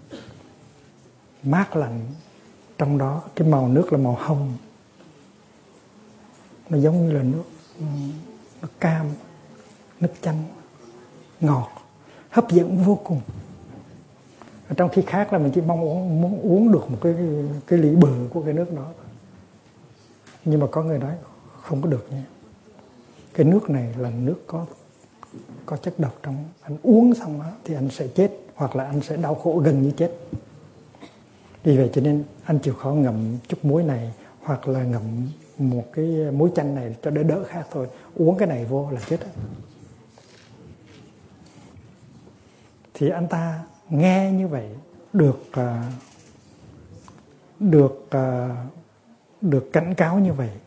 mát lạnh, trong đó cái màu nước là màu hồng, nó giống như là nước cam, nước chanh, ngọt, hấp dẫn vô cùng. Trong khi khác là mình chỉ muốn uống được một cái ly bự của cái nước đó, nhưng mà có người nói không có được nha, cái nước này là nước có chất độc trong, anh uống xong đó thì anh sẽ chết, hoặc là anh sẽ đau khổ gần như chết. Vì vậy cho nên anh chịu khó ngậm chút muối này, hoặc là ngậm một cái muối chanh này cho đỡ khát thôi, uống cái này vô là chết đó. Thì anh ta nghe như vậy, được cảnh cáo như vậy,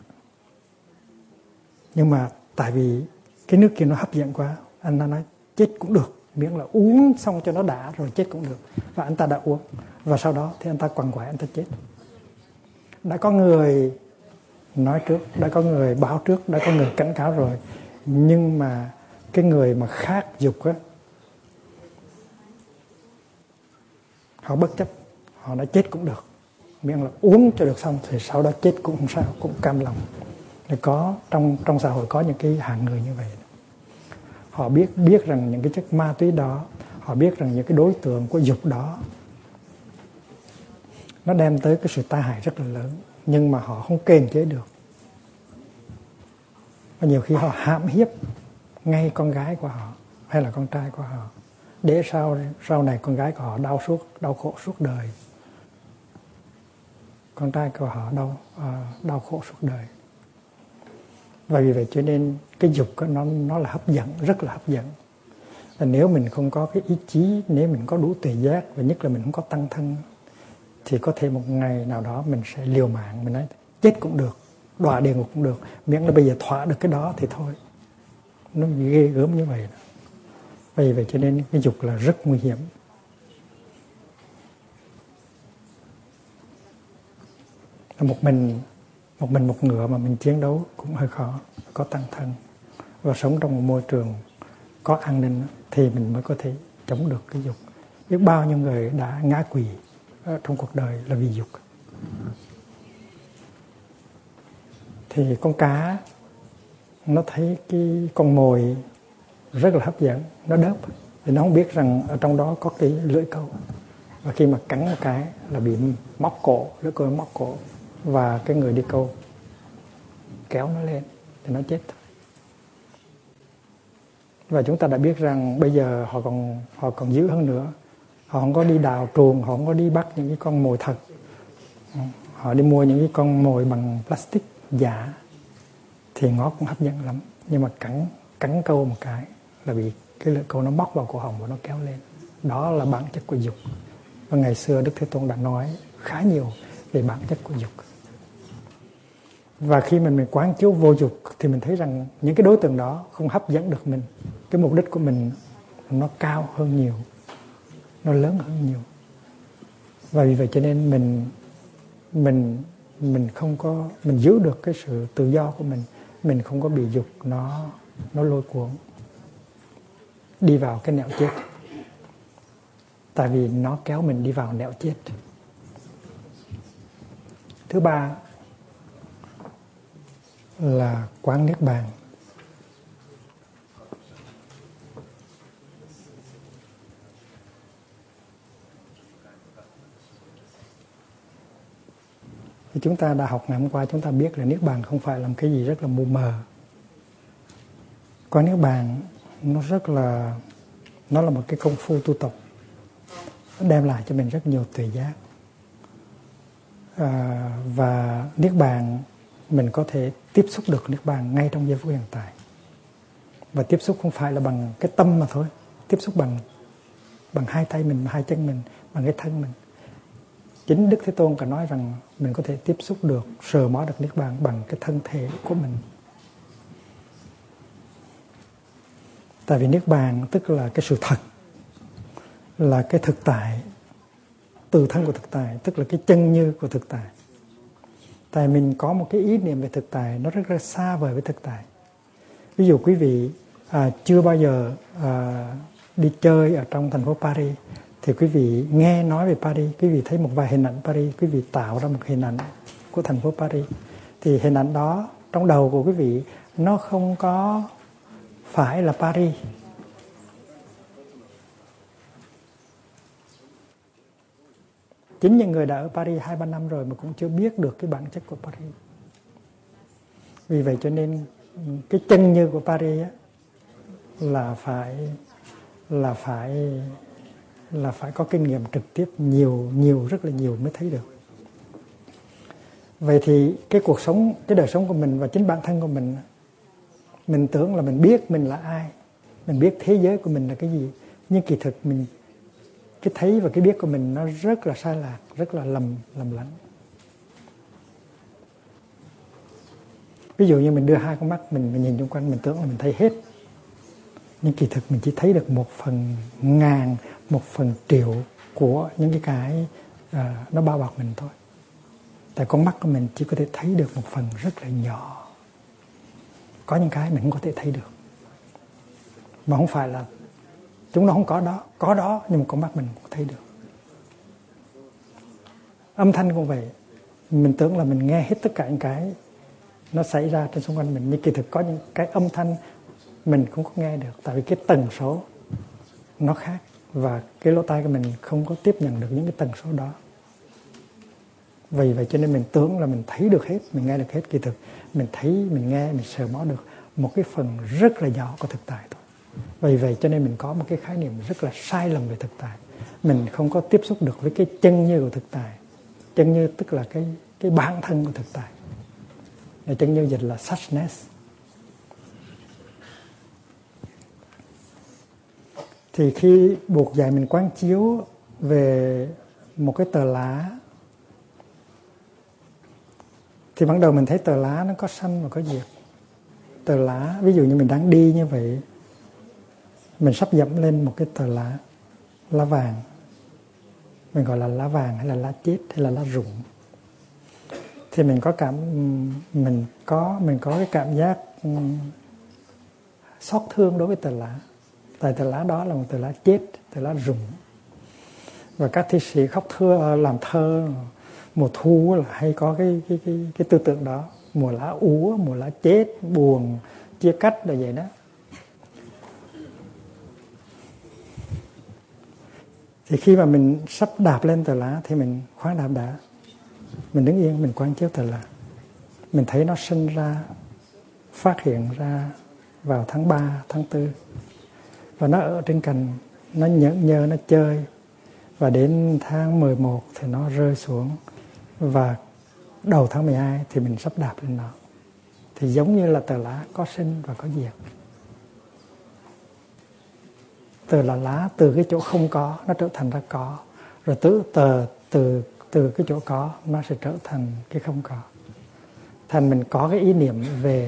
nhưng mà tại vì cái nước kia nó hấp dẫn quá, anh ta nói chết cũng được, miễn là uống xong cho nó đã rồi chết cũng được. Và anh ta đã uống, và sau đó thì anh ta quằn quại, anh ta chết. Đã có người nói trước, đã có người báo trước, đã có người cảnh cáo rồi, nhưng mà cái người mà khát dục á, họ bất chấp, họ đã chết cũng được, miễn là uống cho được xong thì sau đó chết cũng không sao, cũng cam lòng. Thì có trong xã hội có những cái hạng người như vậy. Họ biết rằng những cái chất ma túy đó, họ biết rằng những cái đối tượng của dục đó nó đem tới cái sự tai hại rất là lớn, nhưng mà họ không kiềm chế được. Và nhiều khi họ hãm hiếp ngay con gái của họ hay là con trai của họ, để sau này con gái của họ đau khổ suốt đời, con trai của họ đau khổ suốt đời. Và vì vậy cho nên cái dục nó là hấp dẫn, rất là hấp dẫn. Và nếu mình không có cái ý chí, nếu mình có đủ tuệ giác, và nhất là mình không có tăng thân, thì có thể một ngày nào đó mình sẽ liều mạng, mình nói chết cũng được, đọa địa ngục cũng được, miễn là bây giờ thỏa được cái đó thì thôi. Nó ghê gớm như vậy đó. Vì vậy cho nên cái dục là rất nguy hiểm. Một ngựa mà mình chiến đấu cũng hơi khó, có tăng thân và sống trong một môi trường có an ninh thì mình mới có thể chống được cái dục. Biết bao nhiêu người đã ngã quỵ trong cuộc đời là vì dục. Thì con cá nó thấy cái con mồi rất là hấp dẫn, nó đớp, thì nó không biết rằng ở trong đó có cái lưỡi câu. Và khi mà cắn một cái là bị móc cổ, lưỡi câu móc cổ, và cái người đi câu kéo nó lên thì nó chết. Và chúng ta đã biết rằng bây giờ họ còn dữ hơn nữa. Họ không có đi đào truồng, họ không có đi bắt những cái con mồi thật. Họ đi mua những cái con mồi bằng plastic giả thì ngó cũng hấp dẫn lắm. Nhưng mà cắn câu một cái là bị cái lưỡi câu nó móc vào cổ họng và nó kéo lên. Đó là bản chất của dục. Và ngày xưa Đức Thế Tôn đã nói khá nhiều về bản chất của dục. Và khi mình quán chiếu vô dục thì mình thấy rằng những cái đối tượng đó không hấp dẫn được mình. Cái mục đích của mình nó cao hơn nhiều, nó lớn hơn nhiều. Và vì vậy cho nên mình không có, mình giữ được cái sự tự do của mình không có bị dục nó lôi cuốn đi vào cái nẻo chết. Tại vì nó kéo mình đi vào nẻo chết. Thứ ba là quán niết bàn. Thì chúng ta đã học ngày hôm qua, chúng ta biết là niết bàn không phải là một cái gì rất là mù mờ. Quán niết bàn nó là một cái công phu tu tập, nó đem lại cho mình rất nhiều tuệ giác. Và niết bàn mình có thể tiếp xúc được niết bàn ngay trong giây phút hiện tại. Và tiếp xúc không phải là bằng cái tâm mà thôi, tiếp xúc bằng hai tay mình, hai chân mình, bằng cái thân mình. Chính Đức Thế Tôn có nói rằng mình có thể tiếp xúc được, sờ mó được niết bàn bằng cái thân thể của mình. Tại vì niết bàn tức là cái sự thật, là cái thực tại, từ thân của thực tại, tức là cái chân như của thực tại. Tại mình có một cái ý niệm về thực tại nó rất là xa vời với thực tại. Ví dụ quý vị chưa bao giờ đi chơi ở trong thành phố Paris, thì quý vị nghe nói về Paris, quý vị thấy một vài hình ảnh Paris, quý vị tạo ra một hình ảnh của thành phố Paris. Thì hình ảnh đó trong đầu của quý vị nó không có phải là Paris. Chính những người đã ở Paris 2-3 năm rồi mà cũng chưa biết được cái bản chất của Paris. Vì vậy cho nên cái chân như của Paris á, là phải có kinh nghiệm trực tiếp nhiều rất là nhiều mới thấy được. Vậy thì cái cuộc sống, cái đời sống của mình và chính bản thân của mình tưởng là mình biết mình là ai, mình biết thế giới của mình là cái gì, nhưng kỳ thực cái thấy và cái biết của mình nó rất là sai lạc, rất là lầm lẫn. Ví dụ như mình đưa hai con mắt mình nhìn xung quanh, mình tưởng là mình thấy hết, nhưng kỳ thực mình chỉ thấy được 1/1000, 1/1.000.000 của những cái nó bao bọc mình thôi. Tại con mắt của mình chỉ có thể thấy được một phần rất là nhỏ. Có những cái mình không có thể thấy được, mà không phải là chúng nó không có đó, nhưng mà con mắt mình không thấy được. Âm thanh cũng vậy, mình tưởng là mình nghe hết tất cả những cái nó xảy ra trên xung quanh mình, nhưng kỳ thực có những cái âm thanh mình không có nghe được, tại vì cái tần số nó khác và cái lỗ tai của mình không có tiếp nhận được những cái tần số đó. Vì vậy cho nên mình tưởng là mình thấy được hết, mình nghe được hết, kỳ thực mình thấy, mình nghe, mình sờ mó được một cái phần rất là nhỏ của thực tại thôi. Vì vậy cho nên mình có một cái khái niệm rất là sai lầm về thực tại. Mình không có tiếp xúc được với cái chân như của thực tại. Chân như tức là cái bản thân của thực tại. Chân như dịch là suchness. Thì khi buộc dạy mình quán chiếu về một cái tờ lá, thì ban đầu mình thấy tờ lá nó có sanh và có diệt. Tờ lá, ví dụ như mình đang đi như vậy, mình sắp dẫm lên một cái tờ lá vàng, mình gọi là lá vàng hay là lá chết hay là lá rụng, thì mình có cái cảm giác xót thương đối với tờ lá. Tại tờ lá đó là một tờ lá chết, tờ lá rụng. Và các thi sĩ khóc thơ làm thơ mùa thu là hay có cái tư tưởng đó, mùa lá úa, mùa lá chết, buồn, chia cách là vậy đó. Thì khi mà mình sắp đạp lên tờ lá thì mình khoáng đạp đã. Mình đứng yên, mình quán chiếu tờ lá. Mình thấy nó sinh ra, phát hiện ra vào tháng 3, tháng 4. Và nó ở trên cành, nó nhẫn nhơ, nó chơi. Và đến tháng 11 thì nó rơi xuống. Và đầu tháng 12 thì mình sắp đạp lên nó. Thì giống như là tờ lá có sinh và có diệt. Tờ là lá từ cái chỗ không có nó trở thành ra có. Rồi từ cái chỗ có nó sẽ trở thành cái không có. Thành mình có cái ý niệm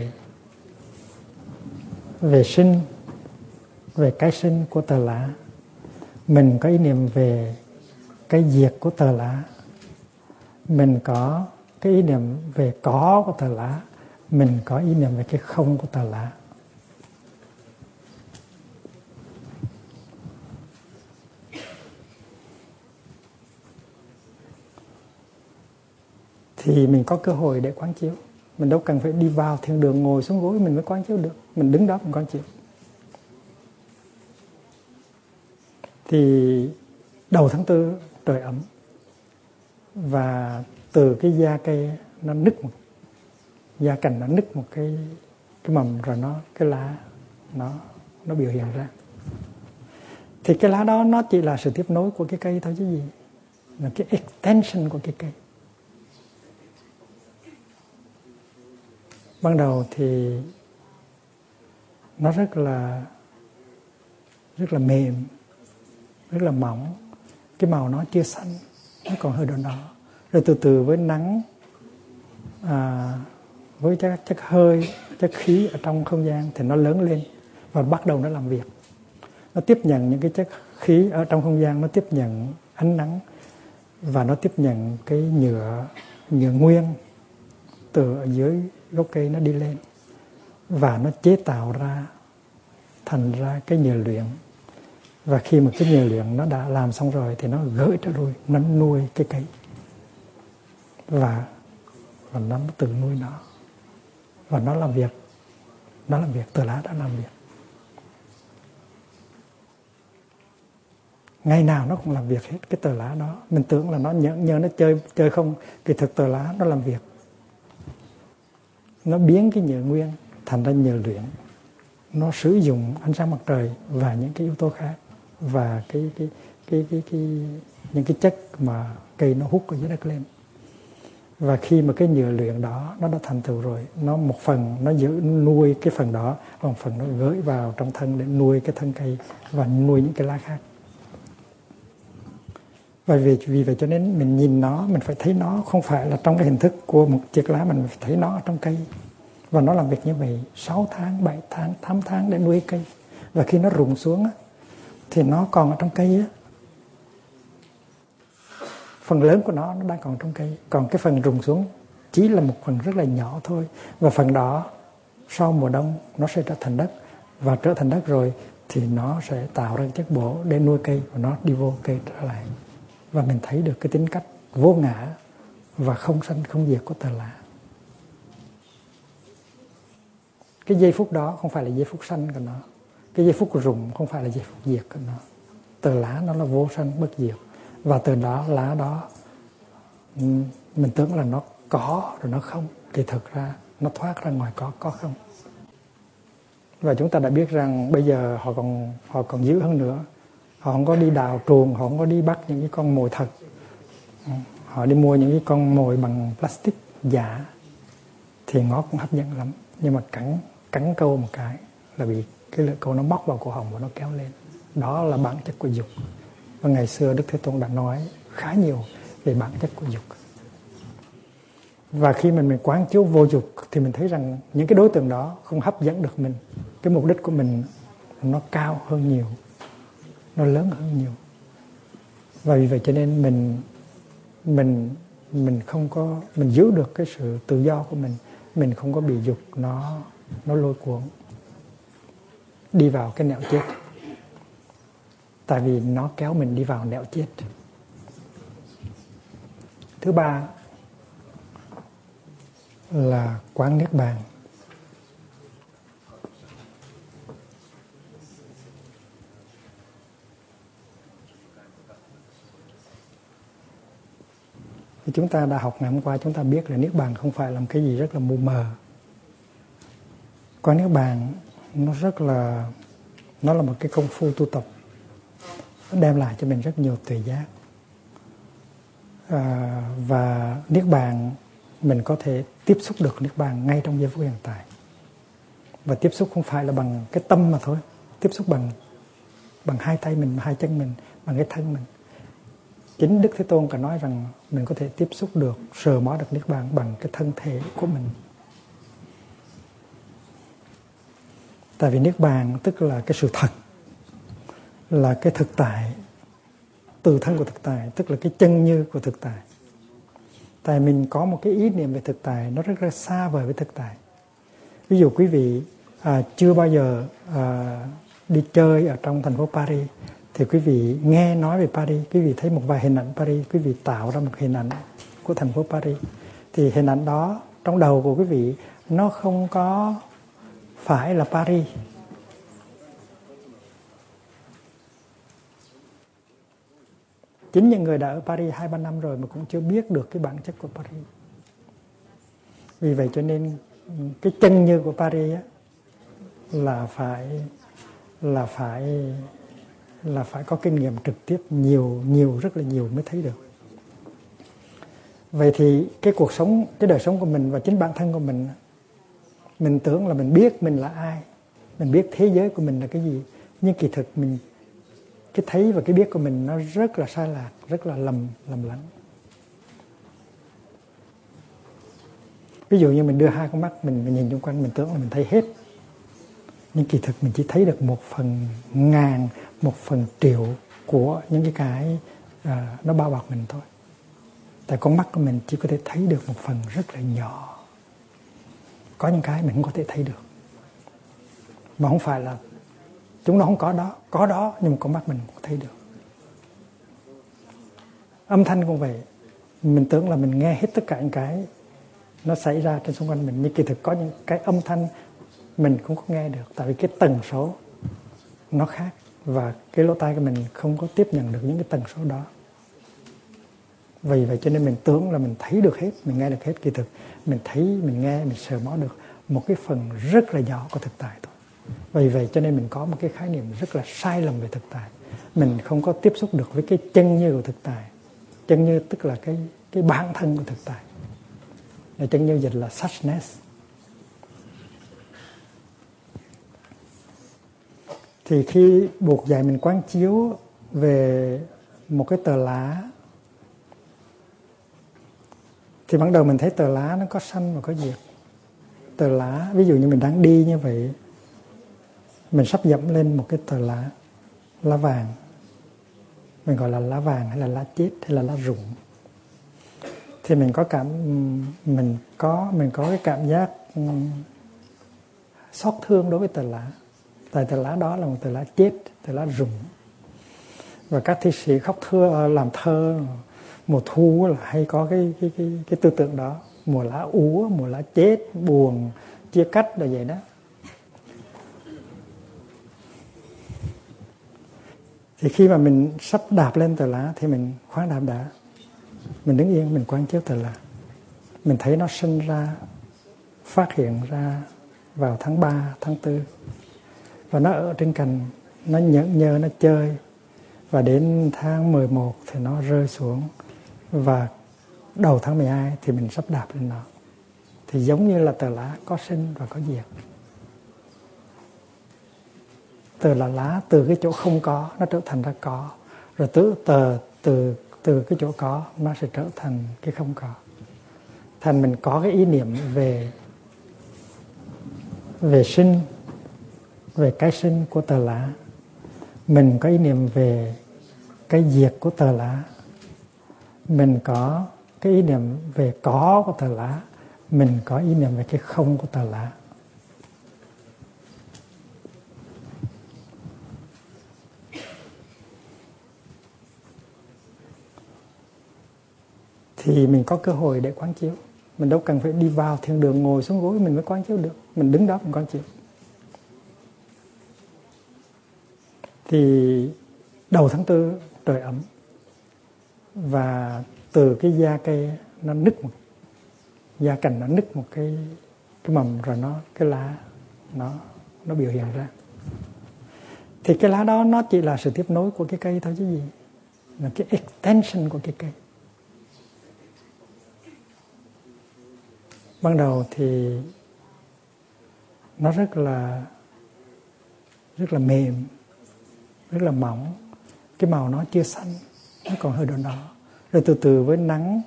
về sinh, về cái sinh của tờ lá. Mình có ý niệm về cái diệt của tờ lá. Mình có cái ý niệm về có của tờ lá. Mình có ý niệm về cái không của tờ lá. Thì mình có cơ hội để quán chiếu. Mình đâu cần phải đi vào thiên đường ngồi xuống gối mình mới quán chiếu được. Mình đứng đó mình quán chiếu. Thì đầu tháng 4 trời ấm. Và từ cái da cây nó nứt da cành nó nứt một cái mầm, rồi cái lá nó biểu hiện ra. Thì cái lá đó nó chỉ là sự tiếp nối của cái cây thôi chứ gì. Là cái extension của cái cây. Ban đầu thì nó rất là mềm, rất là mỏng. Cái màu nó chưa xanh, nó còn hơi đỏ đỏ. Rồi từ từ với nắng, với chất hơi, chất khí ở trong không gian thì nó lớn lên và bắt đầu nó làm việc. Nó tiếp nhận những cái chất khí ở trong không gian, nó tiếp nhận ánh nắng và nó tiếp nhận cái nhựa nguyên từ ở dưới gốc cây nó đi lên và nó chế tạo ra thành ra cái nhựa luyện. Và khi mà cái nhựa luyện nó đã làm xong rồi thì nó gửi ra đuôi, nó nuôi cái cây và nó tự nuôi nó và nó làm việc, tờ lá đã làm việc. Ngày nào nó cũng làm việc hết cái tờ lá đó. Mình tưởng là nó nhớ nó chơi không, kỳ thực tờ lá nó làm việc. Nó biến cái nhựa nguyên thành ra nhựa luyện. Nó sử dụng ánh sáng mặt trời và những cái yếu tố khác và những cái chất mà cây nó hút ở dưới đất lên. Và khi mà cái nhựa luyện đó nó đã thành tựu rồi, nó một phần nó giữ nuôi cái phần đó, và một phần nó gửi vào trong thân để nuôi cái thân cây và nuôi những cái lá khác. Và vì vậy cho nên mình nhìn nó, mình phải thấy nó không phải là trong cái hình thức của một chiếc lá, mình phải thấy nó ở trong cây. Và nó làm việc như vậy 6 tháng, 7 tháng, 8 tháng để nuôi cây. Và khi nó rụng xuống thì nó còn ở trong cây á. Phần lớn của nó đang còn trong cây. Còn cái phần rụng xuống chỉ là một phần rất là nhỏ thôi. Và phần đó sau mùa đông nó sẽ trở thành đất. Và trở thành đất rồi thì nó sẽ tạo ra chất bổ để nuôi cây. Và nó đi vô cây trở lại. Và mình thấy được cái tính cách vô ngã và không sanh không diệt của tờ lá. Cái giây phút đó không phải là giây phút sanh của nó. Cái giây phút rụng không phải là giây phút diệt của nó. Tờ lá nó là vô sanh bất diệt. Và từ đó lá đó mình tưởng là nó có rồi nó không. Thì thực ra nó thoát ra ngoài có không. Và chúng ta đã biết rằng bây giờ họ còn dữ hơn nữa. Họ không có đi đào truồng, họ không có đi bắt những cái con mồi thật. Họ đi mua những cái con mồi bằng plastic giả thì nó cũng hấp dẫn lắm. Nhưng mà cắn câu một cái là bị cái lưỡi câu nó móc vào cổ họng và nó kéo lên. Đó là bản chất của dục. Và ngày xưa Đức Thế Tôn đã nói khá nhiều về bản chất của dục. Và khi mình quán chiếu vô dục thì mình thấy rằng những cái đối tượng đó không hấp dẫn được mình. Cái mục đích của mình nó cao hơn nhiều, nó lớn hơn nhiều. Và vì vậy cho nên mình không có, mình giữ được cái sự tự do của mình không có bị dục nó lôi cuốn đi vào cái nẻo chết. Tại vì nó kéo mình đi vào nẻo chết. Thứ ba là quán niết bàn. Thì chúng ta đã học ngày hôm qua, chúng ta biết là Niết Bàn không phải là một cái gì rất là mù mờ. Có Niết Bàn nó là một cái công phu tu tập, nó đem lại cho mình rất nhiều tuệ giác. Và Niết Bàn mình có thể tiếp xúc được Niết Bàn ngay trong giây phút hiện tại. Và tiếp xúc không phải là bằng cái tâm mà thôi, tiếp xúc bằng hai tay mình, hai chân mình, bằng cái thân mình. Chính Đức Thế Tôn có nói rằng mình có thể tiếp xúc được, sờ mó được Niết Bàn bằng cái thân thể của mình. Tại vì Niết Bàn tức là cái sự thật, là cái thực tại, từ thân của thực tại, tức là cái chân như của thực tại. Tại mình có một cái ý niệm về thực tại nó rất là xa vời với thực tại. Ví dụ quý vị chưa bao giờ đi chơi ở trong thành phố Paris, thì quý vị nghe nói về Paris, quý vị thấy một vài hình ảnh Paris, quý vị tạo ra một hình ảnh của thành phố Paris. Thì hình ảnh đó trong đầu của quý vị nó không có phải là Paris. Chính những người đã ở Paris 2-3 năm rồi mà cũng chưa biết được cái bản chất của Paris. Vì vậy cho nên cái chân như của Paris á, là phải có kinh nghiệm trực tiếp nhiều rất là nhiều mới thấy được. Vậy thì cái cuộc sống, cái đời sống của mình và chính bản thân của mình tưởng là mình biết mình là ai, mình biết thế giới của mình là cái gì, nhưng kỳ thực cái thấy và cái biết của mình nó rất là sai lạc, rất là lầm lẫn. Ví dụ như mình đưa hai con mắt mình nhìn xung quanh, mình tưởng là mình thấy hết, nhưng kỳ thực mình chỉ thấy được 1/1000, 1/1.000.000 của những cái nó bao bọc mình thôi. Tại con mắt của mình chỉ có thể thấy được một phần rất là nhỏ. Có những cái mình không có thể thấy được, mà không phải là chúng nó không có đó, nhưng mà con mắt mình không thấy được. Âm thanh cũng vậy, mình tưởng là mình nghe hết tất cả những cái nó xảy ra trên xung quanh mình, nhưng kỳ thực có những cái âm thanh mình không có nghe được, tại vì cái tần số nó khác và cái lỗ tai của mình không có tiếp nhận được những cái tần số đó. Vì vậy cho nên mình tưởng là mình thấy được hết, mình nghe được hết, kỳ thực mình thấy, mình nghe, mình sờ mó được một cái phần rất là nhỏ của thực tại thôi. Vì vậy cho nên mình có một cái khái niệm rất là sai lầm về thực tại. Mình không có tiếp xúc được với cái chân như của thực tại. Chân như tức là cái bản thân của thực tại. Chân như dịch là suchness. Thì khi buộc dạy mình quán chiếu về một cái tờ lá, thì ban đầu mình thấy tờ lá nó có sanh và có diệt. Tờ lá, ví dụ như mình đang đi như vậy, mình sắp dẫm lên một cái tờ lá vàng, mình gọi là lá vàng hay là lá chết hay là lá rụng, thì mình có cái cảm giác xót thương đối với tờ lá. Tại tờ lá đó là một tờ lá chết, tờ lá rụng. Và các thi sĩ khóc thơ làm thơ mùa thu là hay có cái tư tưởng đó, mùa lá úa, mùa lá chết, buồn, chia cách là vậy đó. Thì khi mà mình sắp đạp lên tờ lá thì mình khoan đạp đã, mình đứng yên, mình quán chiếu tờ lá. Mình thấy nó sinh ra, phát hiện ra vào tháng 3, tháng 4, và nó ở trên cành, nó nhớ nó chơi, và đến tháng 11 thì nó rơi xuống, và đầu tháng 12 thì mình sắp đạp lên nó. Thì giống như là tờ lá có sinh và có diệt. Tờ lá từ cái chỗ không có nó trở thành ra có, rồi từ cái chỗ có nó sẽ trở thành cái không có. Thành mình có cái ý niệm về sinh, về cái sinh của tờ lá. Mình có ý niệm về cái diệt của tờ lá. Mình có cái ý niệm về có của tờ lá. Mình có ý niệm về cái không của tờ lá. Thì mình có cơ hội để quán chiếu. Mình đâu cần phải đi vào thiên đường ngồi xuống gối mình mới quán chiếu được. Mình đứng đó mình quán chiếu. Thì đầu tháng 4 trời ấm, và từ cái da cây nó nứt da cành nó nứt một cái mầm, rồi cái lá nó biểu hiện ra. Thì cái lá đó nó chỉ là sự tiếp nối của cái cây thôi chứ gì, là cái extension của cái cây. Ban đầu thì nó rất là mềm, rất là mỏng, cái màu nó chưa xanh, nó còn hơi đỏ đỏ. Rồi từ từ với nắng,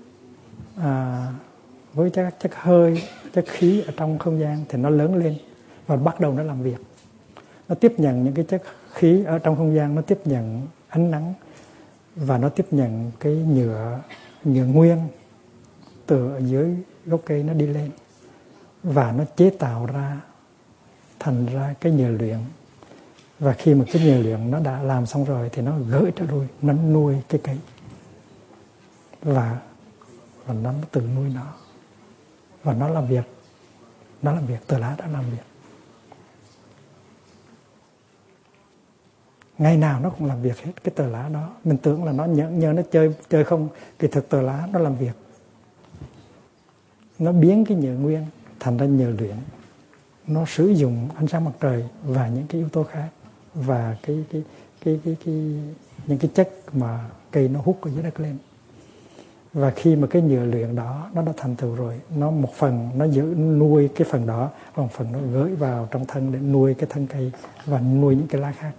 với chất hơi, chất khí ở trong không gian thì nó lớn lên và bắt đầu nó làm việc. Nó tiếp nhận những cái chất khí ở trong không gian, nó tiếp nhận ánh nắng và nó tiếp nhận cái nhựa nguyên từ ở dưới gốc cây nó đi lên, và nó chế tạo ra thành ra cái nhựa luyện. Và khi mà cái nhựa luyện nó đã làm xong rồi thì nó gửi ra đuôi, nó nuôi cái cây, và nó tự nuôi nó, và nó làm việc, tờ lá đã làm việc. Ngày nào nó cũng làm việc hết cái tờ lá đó. Mình tưởng là nó nhớ nó chơi không, kỳ thực tờ lá nó làm việc. Nó biến cái nhựa nguyên thành ra nhựa luyện. Nó sử dụng ánh sáng mặt trời và những cái yếu tố khác, và những cái chất mà cây nó hút ở dưới đất lên. Và khi mà cái nhựa luyện đó nó đã thành tựu rồi, nó một phần nó nuôi cái phần đó, và một phần nó gửi vào trong thân để nuôi cái thân cây và nuôi những cái lá khác.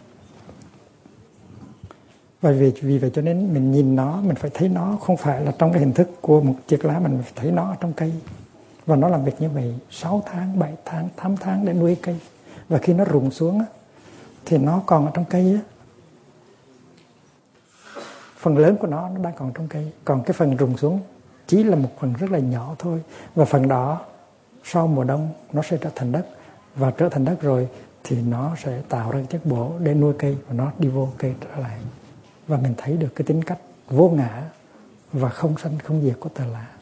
Và vì vậy cho nên mình nhìn nó, mình phải thấy nó không phải là trong cái hình thức của một chiếc lá, mình phải thấy nó ở trong cây. Và nó làm việc như vậy 6 tháng, 7 tháng, 8 tháng để nuôi cây. Và khi nó rụng xuống thì nó còn ở trong cây á. Phần lớn của nó đang còn trong cây. Còn cái phần rụng xuống chỉ là một phần rất là nhỏ thôi. Và phần đó sau mùa đông nó sẽ trở thành đất. Và trở thành đất rồi thì nó sẽ tạo ra chất bổ để nuôi cây, và nó đi vô cây trở lại. Và mình thấy được cái tính cách vô ngã và không sanh không diệt của tờ lá.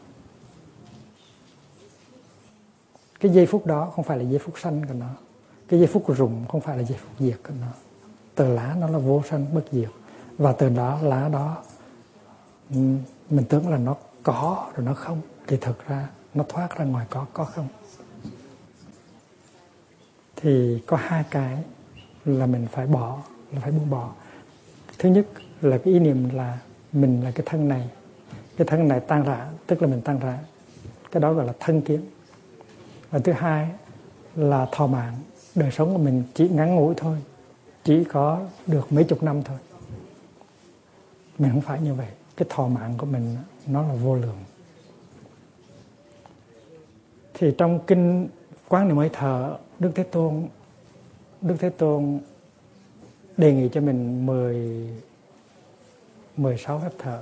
Cái giây phút đó không phải là giây phút sanh của nó. Cái giây phút rụng không phải là giây phút diệt của nó. Tờ lá nó là vô sanh bất diệt. Và từ đó lá đó mình tưởng là nó có rồi nó không, thì thực ra nó thoát ra ngoài có không. Thì có hai cái là mình phải bỏ, là phải buông bỏ. Thứ nhất là cái ý niệm là mình là cái thân này. Cái thân này tan rã, tức là mình tan rã. Cái đó gọi là thân kiến. Và thứ hai là thọ mạng. Đời sống của mình chỉ ngắn ngủi thôi, chỉ có được mấy chục năm thôi. Mình không phải như vậy. Cái thọ mạng của mình nó là vô lượng. Thì trong kinh Quán Niệm Hơi Thở, Đức Thế Tôn đề nghị cho mình 16 phép thở.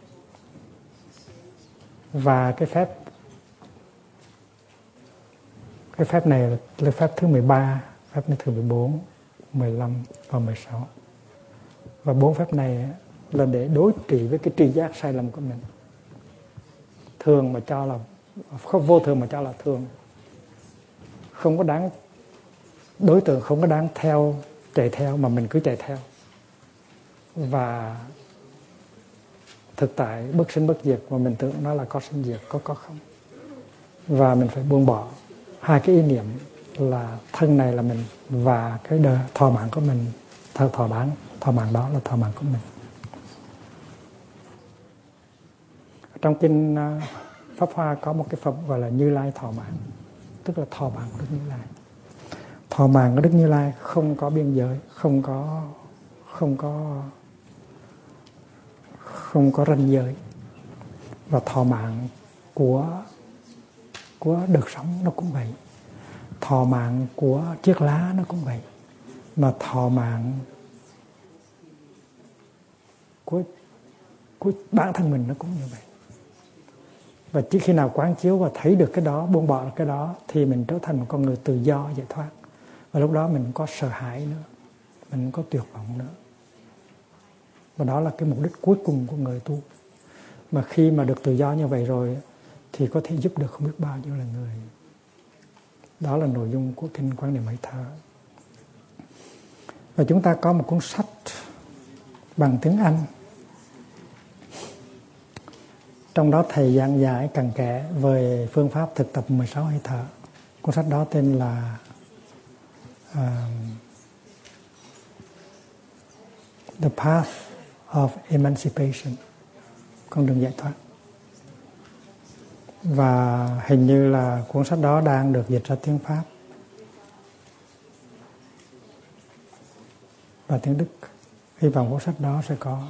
Và cái phép này là phép thứ 13, phép thứ 14, 15 và 16. Và 4 phép này là để đối trị với cái tri giác sai lầm của mình. Thường mà cho là không, vô thường mà cho là thường. Không có đáng, đối tượng không có đáng chạy theo mà mình cứ chạy theo. Và thực tại bất sinh bất diệt mà mình tưởng nó là có sinh diệt, có không. Và mình phải buông bỏ hai cái ý niệm là thân này là mình và cái thọ mạng của mình, thọ mạng đó là thọ mạng của mình. Trong kinh Pháp Hoa có một cái phẩm gọi là Như Lai thọ mạng, tức là thọ mạng của Đức Như Lai. Thọ mạng của Đức Như Lai không có biên giới, không có ranh giới. Và thọ mạng của đời sống nó cũng vậy. Thọ mạng của chiếc lá nó cũng vậy. Mà thọ mạng của bản thân mình nó cũng như vậy. Và chỉ khi nào quán chiếu và thấy được cái đó, buông bỏ cái đó, thì mình trở thành một con người tự do, giải thoát. Và lúc đó mình không có sợ hãi nữa, mình không có tuyệt vọng nữa. Và đó là cái mục đích cuối cùng của người tu. Mà khi mà được tự do như vậy rồi thì có thể giúp được không biết bao nhiêu là người. Đó là nội dung của kinh Quán Niệm Hơi Thở. Và chúng ta có một cuốn sách bằng tiếng Anh Trong đó thầy giảng giải cặn kẽ về phương pháp thực tập 16 hơi thở. Cuốn sách đó tên là The Path of Emancipation, con đường giải thoát. Và hình như là cuốn sách đó đang được dịch ra tiếng Pháp và tiếng Đức. Hy vọng cuốn sách đó sẽ có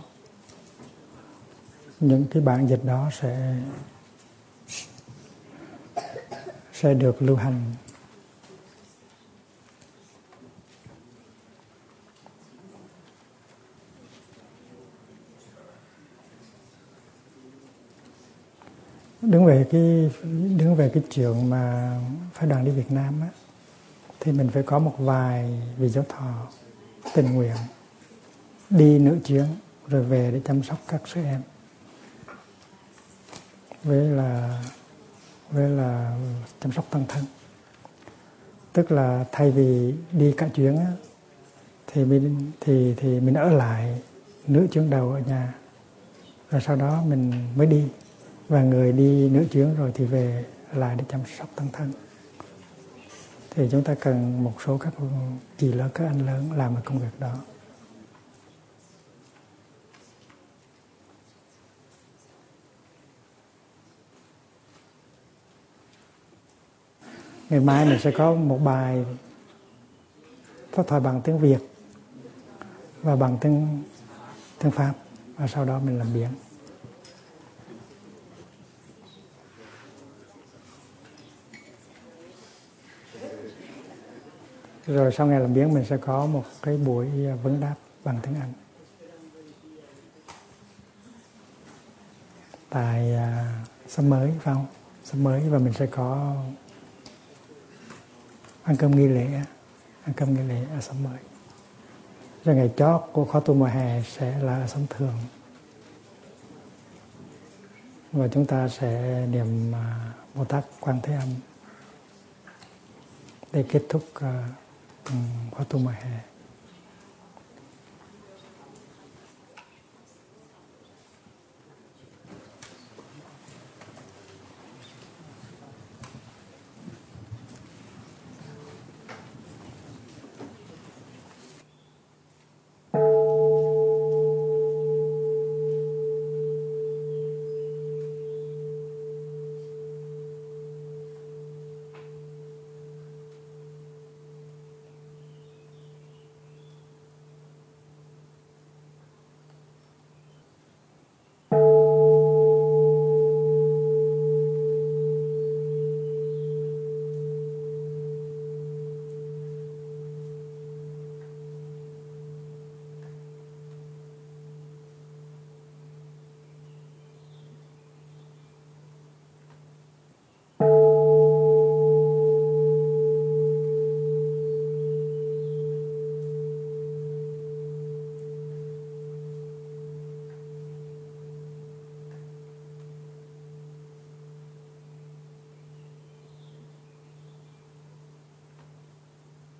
những cái bản dịch đó sẽ được lưu hành. Đứng về cái chuyện mà phái đoàn đi Việt Nam á, thì mình phải có một vài vị giáo thọ tình nguyện đi nửa chuyến rồi về để chăm sóc các sư em, với là chăm sóc tăng thân. Tức là thay vì đi cả chuyến á, thì mình ở lại nửa chuyến đầu ở nhà, rồi sau đó mình mới đi, và người đi nửa chuyến rồi thì về lại để chăm sóc tăng thân. Thì chúng ta cần một số các chị lớn, các anh lớn làm cái công việc đó. Ngày mai mình sẽ có một bài pháp thoại bằng tiếng Việt và bằng tiếng Pháp, và sau đó mình làm biến. Rồi sau ngày làm biến mình sẽ có một cái buổi vấn đáp bằng tiếng Anh tại xóm mới, phải không? Xóm mới, và mình sẽ có ăn cơm nghi lễ ở xóm mới. Rồi ngày chót của khóa tu mùa hè sẽ là ở xóm Thường, và chúng ta sẽ niệm Bồ Tát Quan Thế Âm để kết thúc khóa tu mùa hè.